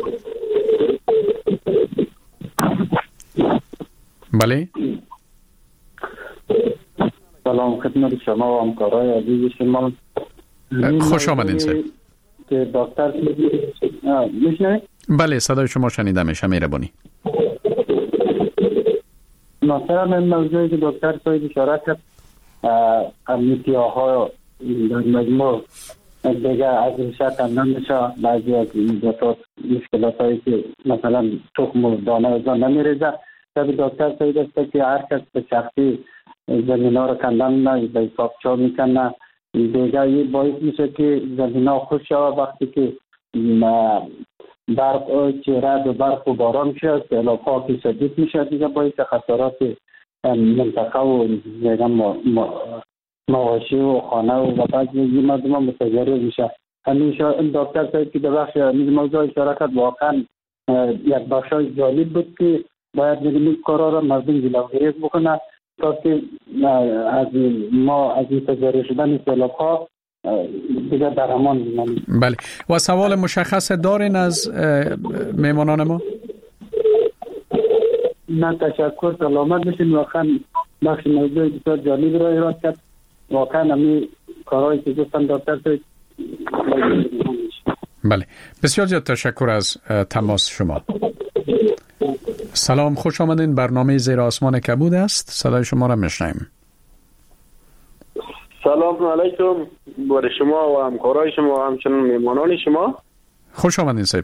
بله سلام خدمت شما و همکارای عزیز شما. خوش آمدین صاحب. که دکتر میشنوید؟ بله صدای شما شنیده میشه، مهربانی. مثلا من موضوعی که دکتر صاحب اشاره کرد، امنیتی‌ها در مجموع دیگه از ریشه کندن میشه. بعضی از مشکلات مشکلاتایی که مثلا تخم و دانه از آن نمیریزه، طبی دکتر صاحب است که هر کس به شخصی زمین ها رو کندن نه به حساب چا میکنه. دیگه یه باعث میشه که زمین ها خوش شود. وقتی که برق چه رد و برق و باران میشه، سیلاب ها که شدید میشه، دیگه باعث خسارات منطقه و مواشی و خانه و بعضی مردم ها متضرر میشه. همیشه این دکتر صاحب که در بخش موضوع اشاره کرد، واقعا یک بخشای جالب بود که باید این کارا را مردم جلوگیری بکنه تا که از ما از این تضرر شدن سیلاب ها دیگر در امان بمانیم. بله. و سوال مشخص دارین از میمانان ما؟ نه تشکر، سلامت بشین. واقعا بخش موضوع بسیار جالب را ایراد کرد. واقعا همی کارهایی که گفتن دکتر صاحب. بله بسیار زیاد تشکر از تماس شما. سلام، خوش آمدین. برنامه زیر آسمان کبود است. صدای شما را میشنویم. سلام علیکم بر شما و همکارای شما و همچنین میهمانان شما. خوش آمدین صاحب.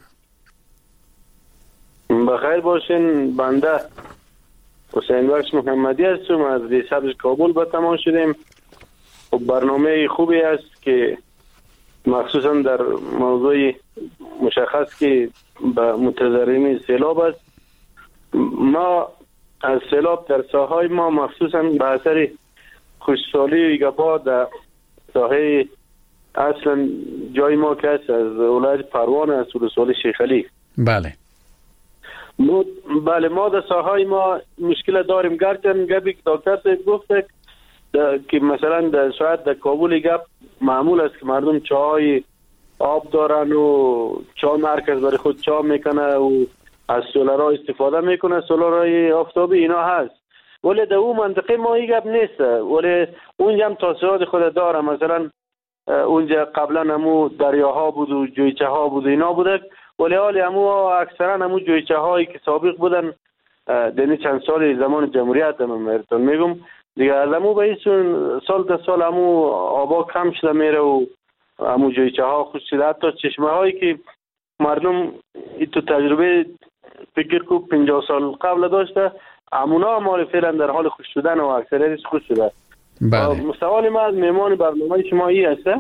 بخیر باشین. بنده حسین بخش محمدی هستم، از ریسبز کابل به تماس شدیم. خب برنامه خوبی است که مخصوصا در موضوع مشخص که به متضررین سیلاب است. ما از سیلاب در ساحای ما مخصوصا به اثر خشکسالی و گپا در ساحه اصلا جای ما که است از ولایت پروان است، ولسوالی شیخ علی. بله ما بله ما در ساحای ما مشکل داریم. گرچه گپی که دکتر صاحب گفته که مثلا در شاید در کابل گپ معمول است که مردم چای آب دارن و چای مرکز برای خود چای میکنه و از سولارها استفاده میکنه، سولارهای آفتابی اینا هست، ولی در اون منطقه ما این گپ نیست. ولی اونجا هم تاثیرات خود داره. مثلا اونجا قبلا همو دریاها بود و جویچه ها بود و اینا بوده، ولی حالی همو اکثرا همو جویچه هایی که سابق بودن دنی چند سال زمان جمهوریت هم مرتون میگم دیگه از همو به ایسون سال تا سال همو آبا کم شده میره و همو جویچه ها خوش شده. حتی چشمه هایی که مردم تو تجربه فکر کو پنجاه سال قبل داشته، همونا مال فعلا در حال خوش شدن و اکثریتش خوش شده. بله. سوال ما از میهمان برنامه شما این است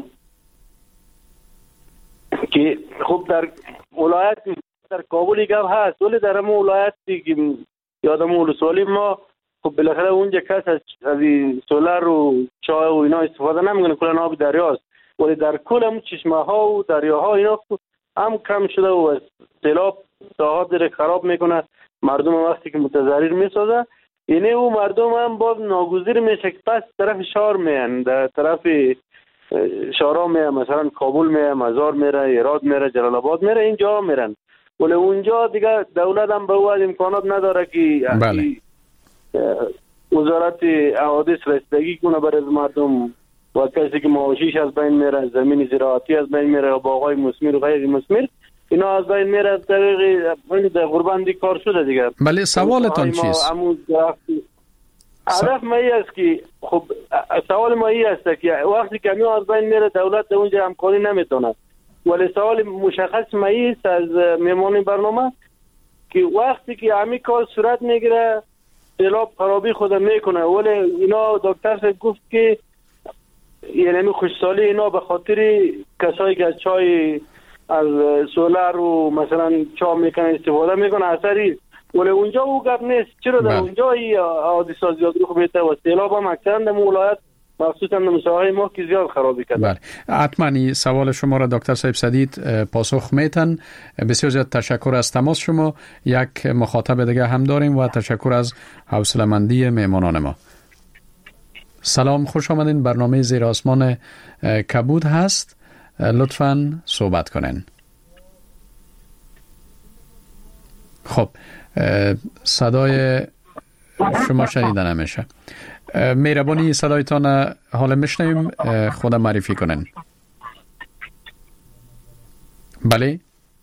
که خب در ولایت در کابل گپ هست، ولی در همون ولایت که یادم ولسوالی ما خب بالاخره اونجا کس از سولار و چای و اینا استفاده نمیکنه، کلا آب دریاست. ولی در کل هم چشمه ها و دریاها اینا هم کم شده و از سیلاب ساحات داره خراب میکنه. مردم وقتی که متضرر میسازه، یعنی او مردم هم باز ناگزیر میشه که پس طرف شهر میان، در طرف شهرها میان، مثلا کابل میان، مزار میره، ایراد میره، جلال آباد میره، اینجا میرن. ولی اونجا دیگه دولت هم به اون امکانات نداره که بله. وزارت حوادث رسیدگی کنه برای مردم و کسی که معاشیش از بین میره، زمین زراعتی از بین میره، باغای مثمر و غیر مثمر اینا از بین میره. از طریق در غربندی کار شده دیگه. بله سوالتان چیست؟ هدف ما این است که خب سوال ما این است که وقتی که میو از بین میره دولت در اونجا همکاری نمیتونه. ولی سوال مشخص ما این است از میهمان برنامه که وقتی که همین کار صورت میگیره سیلاب خرابی خود میکنه، ولی اینا دکتر صاحب گفت که یعنی خوشحالی اینا به خاطر کسایی که از چای از سولار و مثلا چای میکنه استفاده میکنه اثری، ولی اونجا او گپ نیست. چرا در اونجا این حادثات زیاد رخ میده و سیلاب هم اکثرا در ولایت مخصوصا مساحه ما که زیاد خرابی کرده. بله، حتما سوال شما را دکتر صاحب سدید پاسخ میتن. بسیار زیاد تشکر از تماس شما. یک مخاطب دیگه هم داریم و تشکر از حوصله‌مندی مهمانان ما. سلام، خوش آمدین. برنامه زیر آسمان کبود هست، لطفاً صحبت کنین. خب، صدای شما شنیده نمیشه. مهربانی صدایتان حالا میشنویم، خودم معرفی کنین. بله.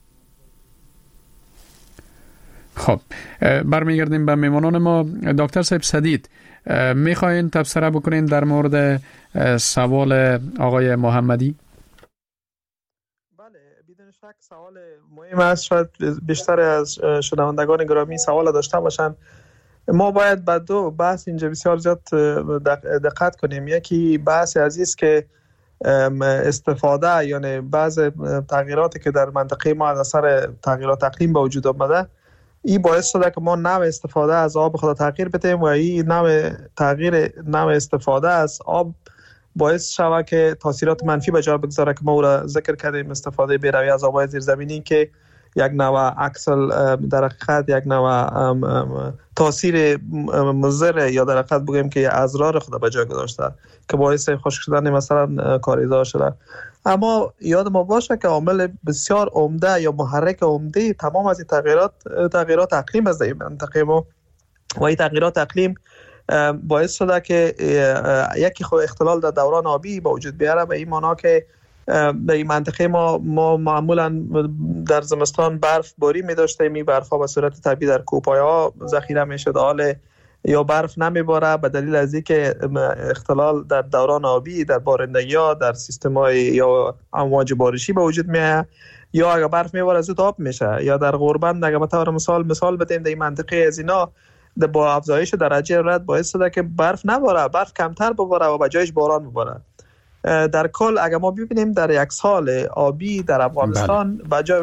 خب، برمیگردیم به میمانان ما. دکتر صاحب سدید، میخواین تبصره بکنین در مورد سوال آقای محمدی؟ بله، بدون شک سوال مهم است. شاید بیشتر از شنوندگان گرامی سوال داشته باشند. ما باید به دو بحث اینجا بسیار زیاد دقت کنیم. یکی بحث عزیز که استفاده، یعنی بعض تغییراتی که در منطقه ما از اثر تغییرات اقلیم به وجود آمده، این باعث شده که ما نوع استفاده از آب خود تغییر بدیم و این نوع تغییر نوع استفاده از آب باعث شود که تاثیرات منفی به جا بگذاره که ما او را ذکر کردیم. استفاده بی‌رویه از آب‌های زیرزمینی که یک نوع اکسل در حقیقت یک نوع تاثیر مضر یا در حقیقت بگیم که اضرار خود به جا گذاشته که باعث خشک شدن مثلا کاریزا شده. اما یاد ما باشه که عامل بسیار عمده یا محرک عمده تمام از این تغییرات تغییرات اقلیم است در منطقه ما و این تغییرات اقلیم باعث شده که یکی خو اختلال در دوران آبی به وجود بیاره. به این معنا که در این منطقه ما ما معمولا در زمستان برف باری می داشتیم. این برف ها به صورت طبیعی در کوهپایه ها ذخیره می شد، حال یا برف نمی باره به دلیل از اینکه اختلال در دوران آبی در بارندگی ها در سیستم های یا امواج بارشی به وجود میاد، یا اگر برف می باره زود آب میشه. یا در غربند اگر به طور مثال مثال بدیم در این منطقه از اینا با افزایش درجه رد باعث شده که برف نباره، برف کمتر بباره و به جایش باران بباره. در کل اگر ما ببینیم در یک سال آبی در افغانستان با جای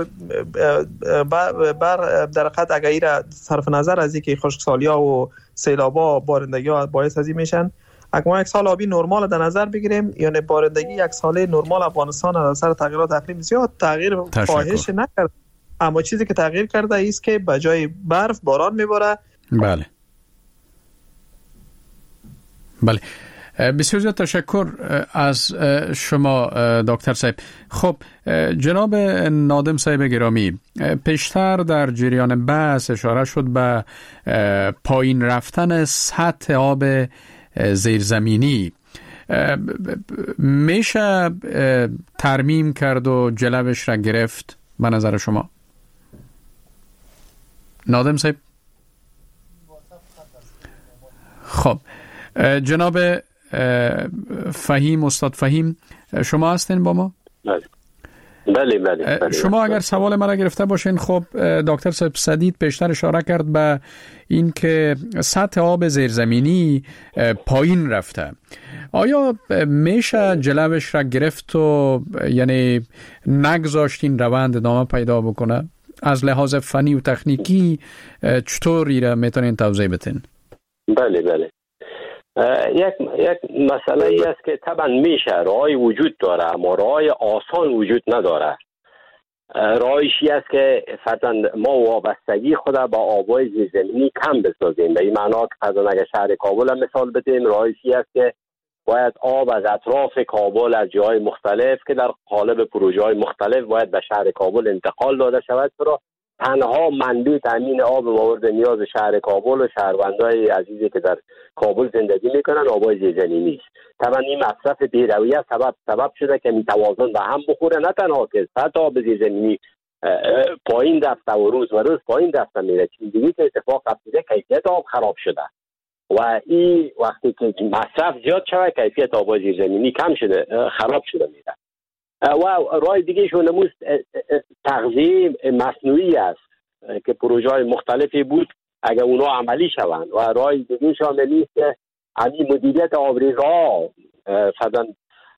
بر در حقیقت اگر ایره صرف نظر از اینکه خشکسالی‌ها و سیلاب‌ها بارندگی‌ها باعث از این میشن، اگر ما یک سال آبی نرمال در نظر بگیریم، یعنی بارندگی یک ساله نرمال افغانستان از اثر تغییرات اقلیم زیاد تغییر فاحش نکرد، اما چیزی که تغییر کرده است که به جای برف باران میباره. بله بله، بسیار زیاد تشکر از شما دکتر صاحب. خب جناب نادم صاحب گرامی، پیشتر در جریان بحث اشاره شد به پایین رفتن سطح آب زیرزمینی. میشه ترمیم کرد و جلوش را گرفت به نظر شما؟ نادم صاحب. خب جناب فهیم، استاد فهیم، شما هستین با ما؟ بله بله بله. شما اگر سوال مرا گرفته باشین. خب دکتر صاحب سدید پیشتر اشاره کرد به این که سطح آب زیرزمینی پایین رفته. آیا میشه جلوش را گرفت و یعنی نگذاشت این روند ادامه پیدا بکنه؟ از لحاظ فنی و تکنیکی چطور این را میتونین توضیح بدین؟ بله بله. یک یک مسئله ای است که طبعا میشه، راهی وجود داره اما راه آسان وجود نداره. راهیشی است که فرضاً ما وابستگی خود با آبای زیرزمینی کم بسازیم. به این معنا که فرضاً اگر شهر کابل هم مثال بدیم، راهیشی است که باید آب از اطراف کابل از جای مختلف که در قالب پروژه های مختلف باید به شهر کابل انتقال داده شود، چرا تنها منبع تامین آب مورد نیاز شهر کابل و شهروندای عزیزی که در کابل زندگی میکنن آبای زیرزمینی است. طبعا این مصرف بی‌رویه سبب سبب شده که میتوازن به هم بخوره، نه تنها که سطح آب زیرزمینی پایین رفته و روز و روز پایین رفته میره، چیز دیگه که اتفاق افتاده کیفیت آب خراب شده و این وقتی که مصرف زیاد شده کیفیت آب زیرزمینی کم شده خراب شده میره. و راه دیگه شو نموز تغذیه مصنوعی است که پروژه های مختلفی بود اگر اونا عملی شوند، و راه دیگه شاملی است که همین مدیریت آبریزها. فدن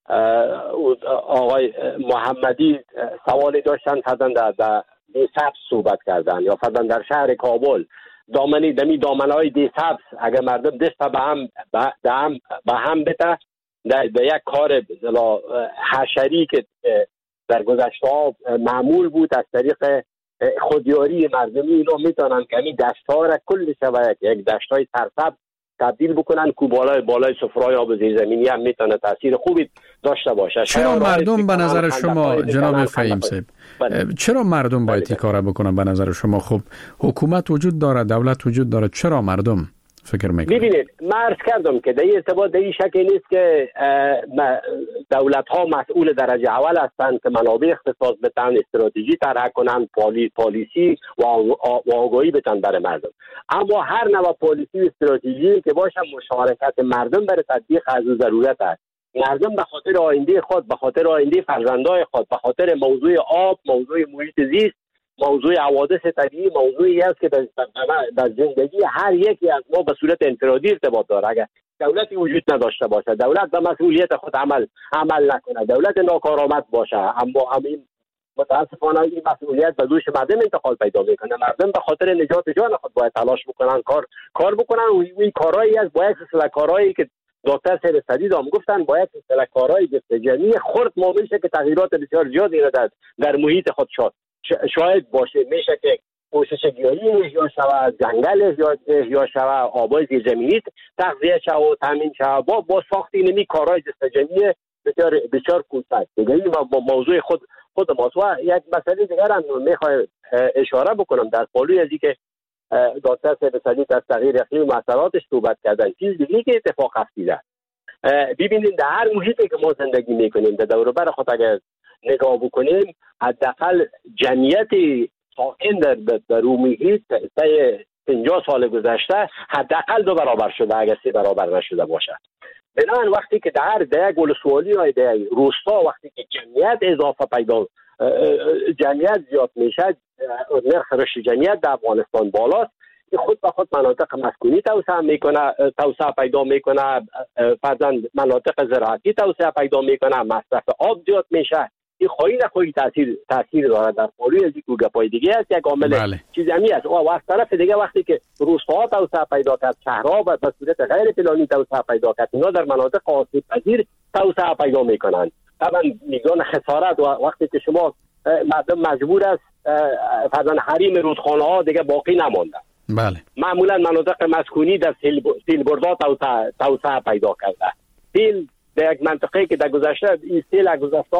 آقای محمدی سوالی داشتن، فدن در, در دیسبس صحبت کردن، یا فدن در شهر کابل دامنی دمی دامنهای دیسبس اگر مردم دست به هم به هم به هم بده در یک کار حشری که در گذشته ها معمول بود از طریق خودیاری مردمی، اینا میتونن که این دشت ها را کل شود یک دشت های سرسبز تبدیل بکنن که بالای بالای سفره‌های آب زیرزمینی هم میتونه تاثیر خوبی داشته باشه. چرا مردم به نظر شما جناب فهیم صاحب چرا مردم باید این کارا بکنن به نظر شما؟ خب حکومت وجود داره، دولت وجود داره، چرا مردم فکر میکنید؟ ببینید من عرض کردم که در این ارتباط در این شکل نیست که دولت ها مسئول درجه اول هستند که منابع اختصاص بتن، استراتژی طرح کنن، پالی، پالیسی و آگاهی بتن برای مردم. اما هر نوع پالیسی و استراتژی که باشه مشارکت مردم برای تطبیق از ضرورت است. مردم به خاطر آینده خود، به خاطر آینده فرزندای خود، به خاطر موضوع آب، موضوع محیط زیست، موضوع حوادث طبیعی، موضوعی است که در زندگی هر یکی از ما به صورت انفرادی ارتباط داره. اگر دولتی وجود نداشته باشه، دولت به مسئولیت خود عمل عمل نکنه، دولت ناکارآمد باشه، اما همین متاسفانه این مسئولیت به دوش مردم انتقال پیدا میکنه. مردم به خاطر نجات جان خود باید تلاش بکنن، کار کار بکنن و این کارهایی از باید سلسله کارهایی که دکتر سید سدید هم گفتن باید سلسله کارهای جمعی خرد ما میشه که تغییرات بسیار زیادی در در محیط خود شد شاید باشه. میشه که پوشش گیاهی احیا شود، جنگل احیا شود، آبای زیرزمینی تغذیه شود و تامین شود با با ساخت اینمی کارهای جمعی بسیار بسیار کوچک. دیگه این با موضوع خود خود ماست. و یک مسئله دیگر هم میخوام اشاره بکنم در پالوی ازی که دکتر سید سدید از تغییر اقلیم و اثراتش صحبت کردن. چیز دیگه که اتفاق افتاده، ببینید در هر محیطی که ما زندگی میکنیم در دور و بر خود اگر نگاه بکنیم، حداقل جمعیت ساکن در در اون محیط طی پنجاه سال گذشته حداقل دو برابر شده اگر سه برابر نشده باشه. بنابراین وقتی که در در ولسوالی های در روستا وقتی که جمعیت اضافه پیدا جمعیت زیاد میشه، نرخ رشد جمعیت در افغانستان بالاست، خود به خود مناطق مسکونی توسعه میکنه، توسعه پیدا میکنه، فرضاً مناطق زراعتی توسعه پیدا میکنه، مصرف آب زیاد میشه. این خواهی نخواهی تاثیر تاثیر داره در پالوی از این گپای دیگه است. یک عامل بله. چیز همی است. و از طرف دیگه وقتی که روستاها توسعه پیدا کرد، شهرها به صورت غیر پلانی توسعه پیدا کرد، اینا در مناطق آسیب پذیر توسعه پیدا میکنن. طبعا میزان خسارت و وقتی که شما مردم مجبور است فرضاً حریم رودخانه ها دیگه باقی نمانده. بله. معمولا مناطق مسکونی در سیل بردا توسعه توسعه پیدا کرده. سیل در یک منطقه که در گذشته این سیل گذشته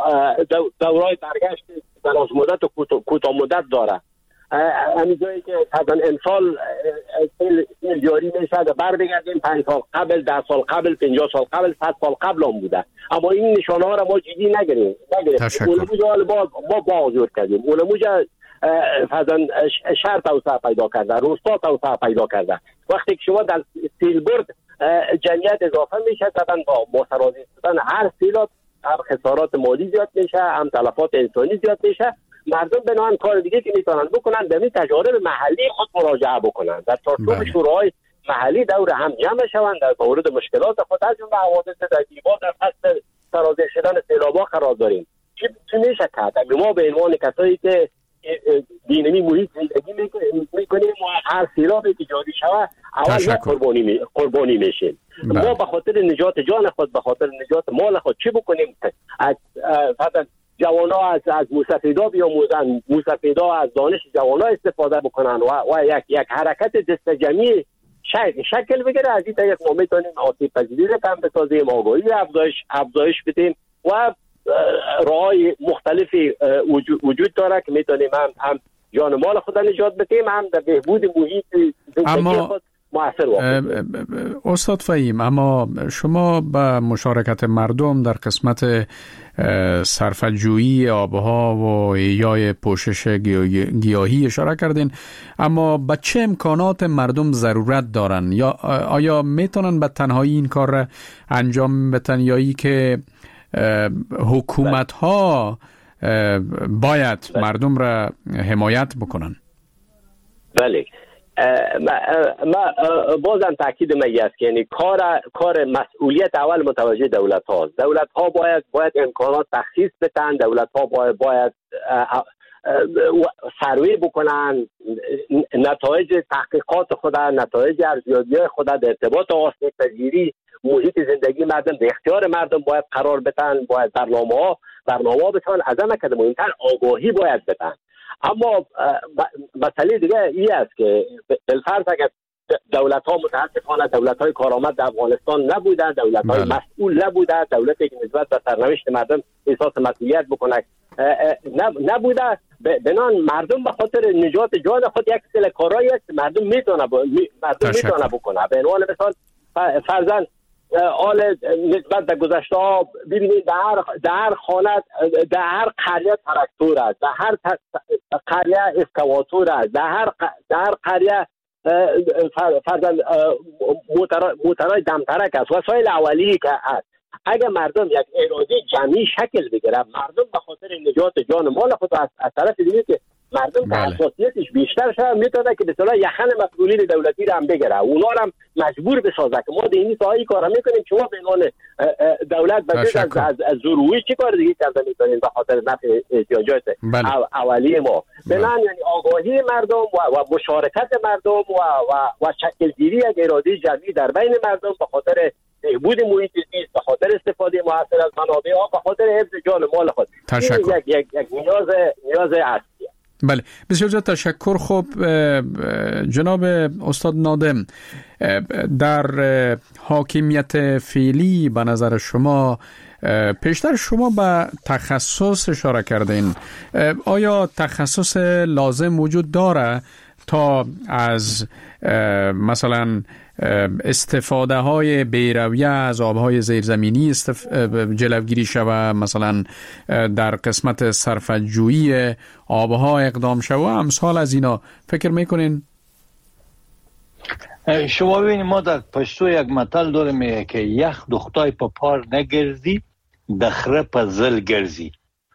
دورای برگشت دراز مدت و کوتاه مدت داره. همین جایی که مثلا امسال سیل جاری میشه بر بگردیم پنج سال قبل، ده سال قبل، پنجاه سال قبل، صد سال قبل هم بوده. اما این نشانه ها را ما جدی نگیریم. اولموجا با با بازور کردیم. اولموجا فرضاً شهر توسعه پیدا کرده، روستا توسعه پیدا کرده. وقتی که شما در سیلبرد جمعیت اضافه میشه، طبعا با مترازی شدن هر سیلات هم خسارات مالی زیاد میشه، هم تلفات انسانی زیاد میشه. مردم بنابراین کار دیگه که میتونن بکنن به این تجارب محلی خود مراجعه بکنن، در چارچوب شورای محلی دور هم جمع شوند، در مورد مشکلات خود از جمله حوادث در دیوار در فصل سرازیر شدن سیلابا قرار داریم. چی میشه کرد؟ ما به عنوان کسایی که دینمی محیط زندگی میکنیم و هر سیلابی که جاری شود اول قربانی می قربانی میشیم. ما به خاطر نجات جان خود، به خاطر نجات مال خود چی بکنیم؟ از فقط جوانا از از موسفیدا بیاموزن، موسفیدا از دانش جوانا استفاده بکنن و و یک یک حرکت دست جمعی شکل شکل بگیره. از این طریق ما میتونیم آسیب پذیری را کم بسازیم، آگاهی افزایش افزایش بدیم و راه‌های مختلفی وجود داره که میتونیم هم, هم جان مال خود نجات بدیم، هم در بهبود محیط زندگی خود مؤثر واقع. استاد فهیم، اما شما به مشارکت مردم در قسمت صرفه‌جویی آبها و احیای پوشش گیاهی اشاره کردین، اما به چه امکانات مردم ضرورت دارن؟ یا آیا میتونن به تنهایی این کار را انجام بدن یا ای که حکومت ها باید مردم را حمایت بکنن؟ بله، ما بازم تاکید میگم است یعنی کار کار مسئولیت اول متوجه دولت هاست. دولت ها باید باید امکانات تخصیص بدن، دولت ها باید باید سروی بکنن، نتایج تحقیقات خود، نتایج ارزیابی خود در ارتباط آسیب پذیری محیط زندگی مردم به اختیار مردم باید قرار بدن، باید برنامه ها برنامه بتن، از همه که مهمتر آگاهی باید بدن. اما مسئله دیگه این است که بالفرض اگر دولت ها متاسفانه دولت های کارآمد در افغانستان نبودن، دولت های مسئول نبودن، دولتی که نسبت به سرنوشت مردم احساس مسئولیت بکنه نبوده، بنان مردم به خاطر نجات جان خود یک سری کارایی است مردم میتونه ب... مردم میتونه بکنه. به عنوان مثال فرضاً حال نسبت به گذشته ها ببینید در هر در هر خانه در هر قریه تراکتور است، در هر قریه اسکواتور است، در هر در هر قریه فرضاً موترهای دمترک است، وسایل اولیه که است. اگر مردم یک اراده جمعی شکل بگیره، مردم به خاطر نجات جان مال خود از, از طرف دیگه که مردم که حساسیتش بیشتر شده میتونه که به اصطلاح یخن مسئولین دولتی رو هم بگیره، اونا رو هم مجبور بسازه که ما دینی ساعی کارا میکنیم، شما به عنوان دولت بجز از, از, از ضروری چی کار دیگه کرده میکنین به خاطر نفع احتیاجات اولیه ما. بنان یعنی آگاهی مردم و, و مشارکت مردم و, و, و شکلگیری یک اراده جمعی در بین مردم به خاطر بهبود محیط زیست، به خاطر استفاده موثر از منابع ها، به خاطر حفظ جان مال خود. تشکر. یک یک یک نیاز نیاز اصلی. بله بسیار زیاد تشکر. خب جناب استاد نادم، در حاکمیت فعلی به نظر شما پیشتر شما به تخصص اشاره کردین، آیا تخصص لازم وجود داره تا از مثلا استفاده های بیرویه از آبهای زیرزمینی استف... جلوگیری شود، مثلا در قسمت صرفه‌جویی آبها اقدام شود، امثال از اینا فکر میکنین؟ شما ببینید ما در پشتو یک متل داریم میگه که یخ دختای پا پار نگرزی دخره پا زل گرزی.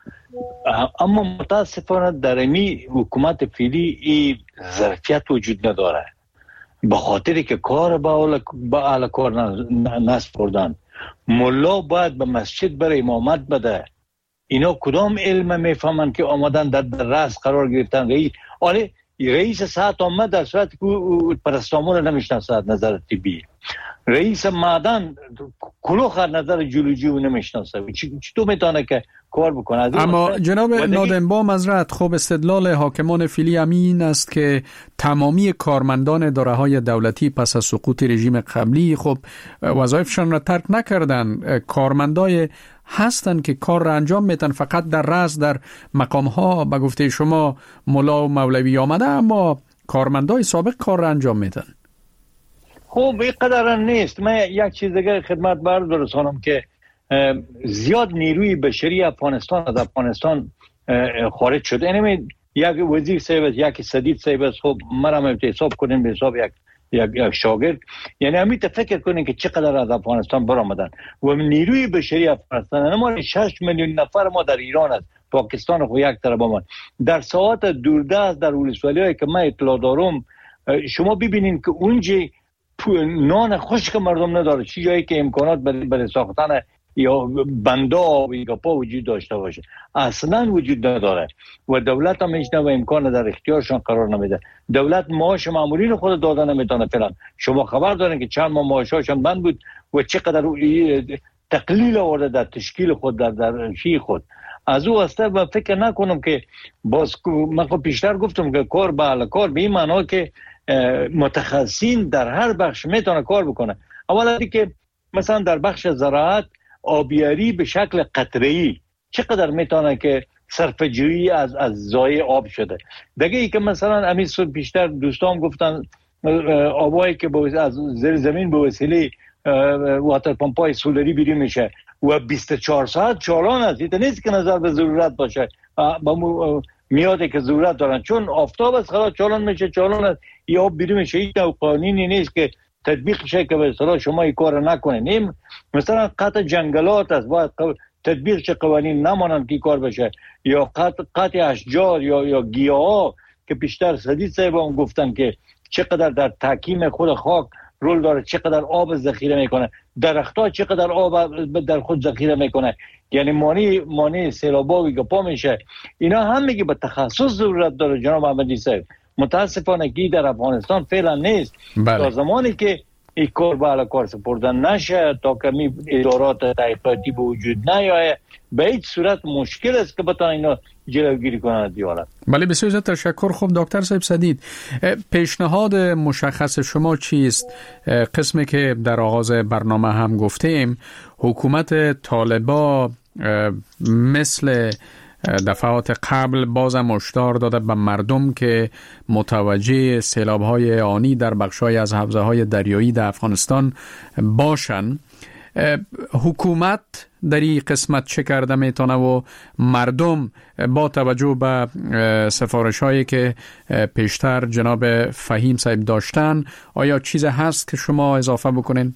اما متاسفانه در امی حکومت فعلی این ظرفیت وجود نداره، به خاطری که کار با اهل کار نسپردن. ملا باید به مسجد برای امامت بده، اینا کدام علم میفهمن که آمدن در, در رأس قرار گرفتن؟ رئیس آره رئیس ساعت آمد در صورتی که پرستامون نمیشناسه نظر طبی، رئیس معدن کلوخ نظر جیولوژی و نمیشناسه، چطور میتونه که کار بکنه؟ اما جناب نادم با معذرت، خب استدلال حاکمان فعلی امین است که تمامی کارمندان اداره‌های دولتی پس از سقوط رژیم قبلی خب وظایفشان را ترک نکردن، کارمندای هستن که کار را انجام میتن، فقط در رأس در مقام‌ها به گفته شما ملا و مولوی آمده، اما کارمندای سابق کار را انجام میتن. خب اینقدر نیست. من یک چیز دیگه خدمت برسانم که زیاد نیروی بشری افغانستان از افغانستان خارج شد. یعنی یک وزیر صاحب، یک سدید صاحب، خب مرا حساب کنیم به حساب یک یک یک شاگرد، یعنی همین فکر کنین که چقدر از افغانستان برآمدن و نیروی بشری افغانستان. ما شش میلیون نفر ما در ایران است، پاکستان خو یک طرف ما در ساعت دوردست در ولسوالیایی که من اطلاع دارم، شما ببینین که اونجا نان خشک مردم نداره، چی جایی که امکانات برای ساختن یا بندا و گپا وجود داشته باشه اصلا وجود نداره و دولت هم هیچ نوع امکان در اختیارشان قرار نمیده. دولت معاش مامورین خود داده نمیتونه فعلا. شما خبر دارین که چند ماه معاششان بند بود و چقدر تقلیل آورده در تشکیل خود، در در شی خود. از او واسطه و فکر نکنم که باز من خب پیشتر گفتم که کار به اهل کار به این معنا که متخصصین در هر بخش میتونه کار بکنه. اولا که مثلا در بخش زراعت آبیاری به شکل قطره‌ای چقدر میتونه که صرفه‌جویی از از ضایع آب شده. دیگه ای که مثلا امیس بیشتر دوستان گفتن آبایی که از زیر زمین به وسیله واتر پمپای سولری بیری میشه و بیست و چهار ساعت چالان است. این نیست که نظر به ضرورت باشه، با میاده که ضرورت دارن، چون آفتاب از خلاص چالان میشه چالان است، یا آب بیری میشه. هیچ قانونی نیست که تطبیق شه که به اصطلاح شما این کار نکنین. مثلا قطع جنگلات است، باید تطبیق شه قوانین نمانند که کار بشه، یا قطع قطع اشجار یا یا گیاها که بیشتر سدید صاحب هم گفتن که چقدر در تحکیم خود خاک رول داره، چقدر آب ذخیره میکنه. درختها چقدر آب در خود ذخیره میکنه. یعنی مانی مانی سیلابایی که پا میشه اینا هم میگه به تخصص ضرورت داره جناب احمدی صاحب. متاسفانه که در افغانستان فعلا نیست. بله. تا زمانی که این کار به کار سپردن نشه، تا کمی ادارات تحقیقاتی به وجود نیایه، به هیچ صورت مشکل است که بتونه اینا جلوگیری کنند دیالت. بله بسیار زیاد تشکر. خوب دکتر صاحب سدید، پیشنهاد مشخص شما چیست؟ قسمی که در آغاز برنامه هم گفتیم، حکومت طالبا مثل دفعات قبل بازم هشدار داده به مردم که متوجه سیلاب‌های آنی در بخش‌های از حوزه‌های دریایی در افغانستان باشن. حکومت در این قسمت چه کرده میتونه و مردم با توجه به سفارش هایی که پیشتر جناب فهیم صاحب داشتن آیا چیز هست که شما اضافه بکنین؟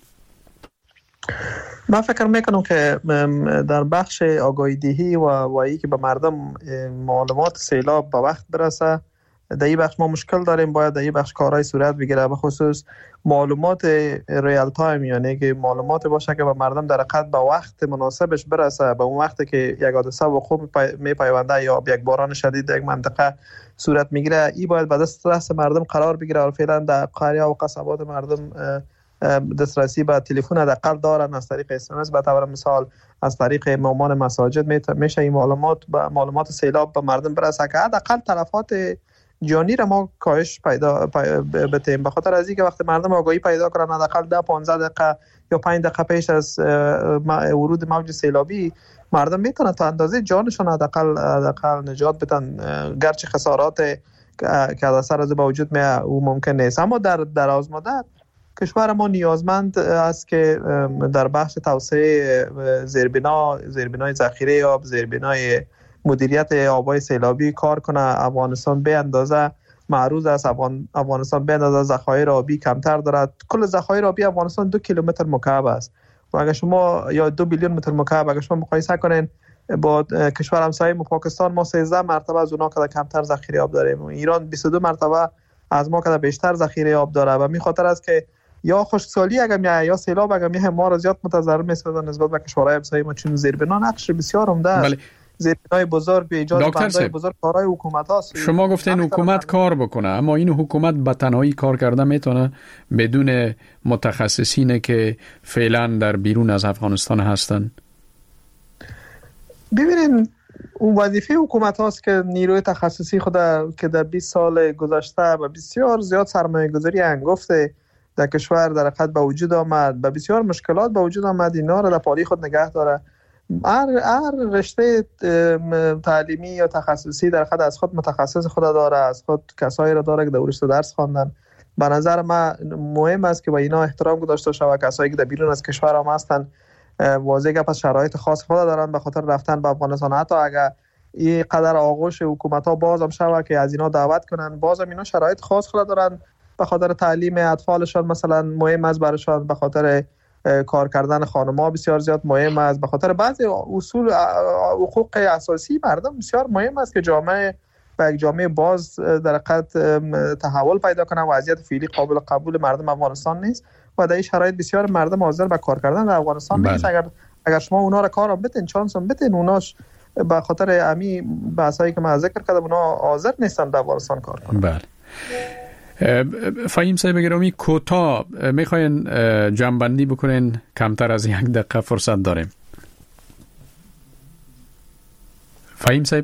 من فکر میکنم که در بخش آگاهی دهی و وایی که به مردم معلومات سیلاب به وقت برسه، در این بخش ما مشکل داریم. باید در این بخش کارهای صورت بگیره، به خصوص معلومات ریال تایم، یعنی که معلومات باشه که به مردم در حقیقت به وقت مناسبش برسه، به اون وقتی که یک حادثه وقوع میپیونده یا یک باران شدید در یک منطقه صورت میگیره، این باید به دست دست مردم قرار بگیره. و فعلا در قریه و قصبات مردم دسترسی به تلفن حداقل دارن، از طریق اس ام اس به طور مثال از طریق امامان مساجد میشه این معلومات به معلومات سیلاب به مردم برسه که حداقل تلفات جانی را ما کاهش پیدا بتیم. به خاطر از اینکه وقتی مردم آگاهی پیدا کنن حداقل ده پانزده دقیقه یا پنج دقیقه پیش از ورود موج سیلابی مردم میتونن تا اندازه جانشون حداقل حداقل نجات بدن، گرچه خسارات که از سر از به وجود می او ممکن نیست. اما در دراز مدت کشور ما نیازمند است که در بخش توسعه زیربنا زیربنای ذخیره آب، زیربنای مدیریت آبای سیلابی کار کنه. افغانستان به اندازه معروض است، افغان افغانستان به اندازه ذخایر آبی کمتر دارد. کل ذخایر آبی افغانستان دو کیلومتر مکعب است و اگر شما یا دو بیلیون متر مکعب اگر شما مقایسه کنین با کشور همسایه ما پاکستان، ما سیزده مرتبه از اونها که کمتر ذخیره آب داریم. ایران بیست و دو مرتبه از ما که بیشتر ذخیره آب داره و می خاطر است که یا خشکسالی اگر میاد یا سیلاب اگر میاد ما را زیاد متضرر میسازه نسبت به کشورهای همسایه ما، چون زیربنا نقش بسیار عمده است. زیربنای بزرگ به ایجاد بندهای بزرگ کارهای حکومت هاست. شما گفتین حکومت کار بکنه، اما این حکومت به تنهایی کار کرده میتونه بدون متخصصینه که فعلا در بیرون از افغانستان هستن؟ ببینین اون وظیفه حکومت هاست که نیروی تخصصی خود که در بیست سال گذشته و بسیار زیاد سرمایه گذاری انگفته در کشور در حقیقت به وجود آمد، به بسیار مشکلات به وجود آمد، اینا را در پالی خود نگه داره. هر هر رشته تعلیمی یا تخصصی در حقیقت از خود متخصص خود داره، از خود کسایی را داره که در رشته درس خواندن. به نظر من مهم است که با اینا احترام گذاشته شود. کسایی که در بیرون از کشور هم هستن واضحه که پس شرایط خاص خود دارن به خاطر رفتن به افغانستان. حتی اگر این قدر آغوش حکومت ها بازم شود که از اینا دعوت کنن، بازم اینا شرایط خاص خود دارن به خاطر تعلیم اطفالشان مثلا مهم است برایشان، به خاطر کار کردن خانم‌ها بسیار زیاد مهم است، به خاطر بعضی اصول حقوق اساسی مردم بسیار مهم است که جامعه به یک جامعه باز در حقیقت تحول پیدا کنه. وضعیت فعلی قابل قبول مردم افغانستان نیست و در این شرایط بسیار مردم حاضر به کار کردن در افغانستان نیست. اگر اگر شما اونا را کار بدین، چانس هم بدین، اوناش به خاطر امی بحثایی که من ذکر کردم اونا حاضر نیستن در افغانستان کار کنن. بله. فهیم صاحب گرامی، کوتاه میخواین جمع‌بندی بکنین؟ کمتر از یک دقیقه فرصت داریم. فهیم صاحب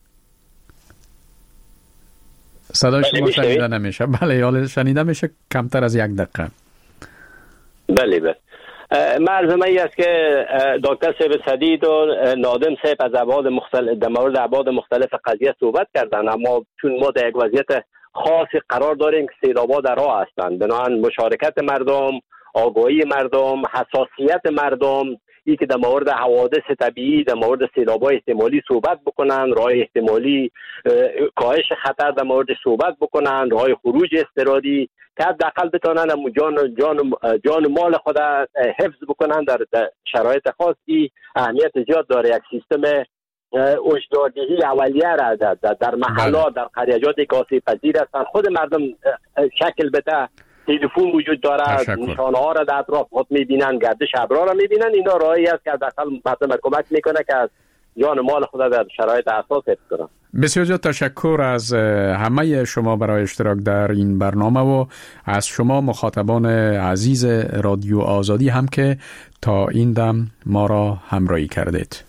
صدای شما شنیده نمیشه. بله حالا شنیده میشه، کمتر از یک دقیقه. بله بله. مرزمه ای است که دکتر صاحب سدید و نادم صاحب از ابعاد مختلف در مورد ابعاد مختلف قضیه صحبت کردن، اما چون ما در یک وضعیت خاصی قرار داریم که سیلاب‌ها در راه هستند، بنابراین مشارکت مردم، آگاهی مردم، حساسیت مردم، این که در مورد حوادث طبیعی، در مورد سیلاب‌های احتمالی صحبت بکنن، راه احتمالی کاهش خطر در مورد صحبت بکنن، راه خروج اضطراری که حداقل بتونن جان جان جان مال خود حفظ بکنن در, در شرایط خاصی. اهمیت زیاد داره یک سیستم هشداردهی اولیه را در, در محلات، در قریجات که آسیب پذیر هستند خود مردم شکل بده تلفن وجود داره، نشانه ها را در اطراف خود میبینن، گردش ابرها را میبینن. اینا راهی است که حداقل مردم کمک میکنه که از جان مال خود در شرایط اساس حفظ کنن. بسیار زیاد تشکر از همه شما برای اشتراک در این برنامه و از شما مخاطبان عزیز رادیو آزادی هم که تا این دم ما را همراهی کردید.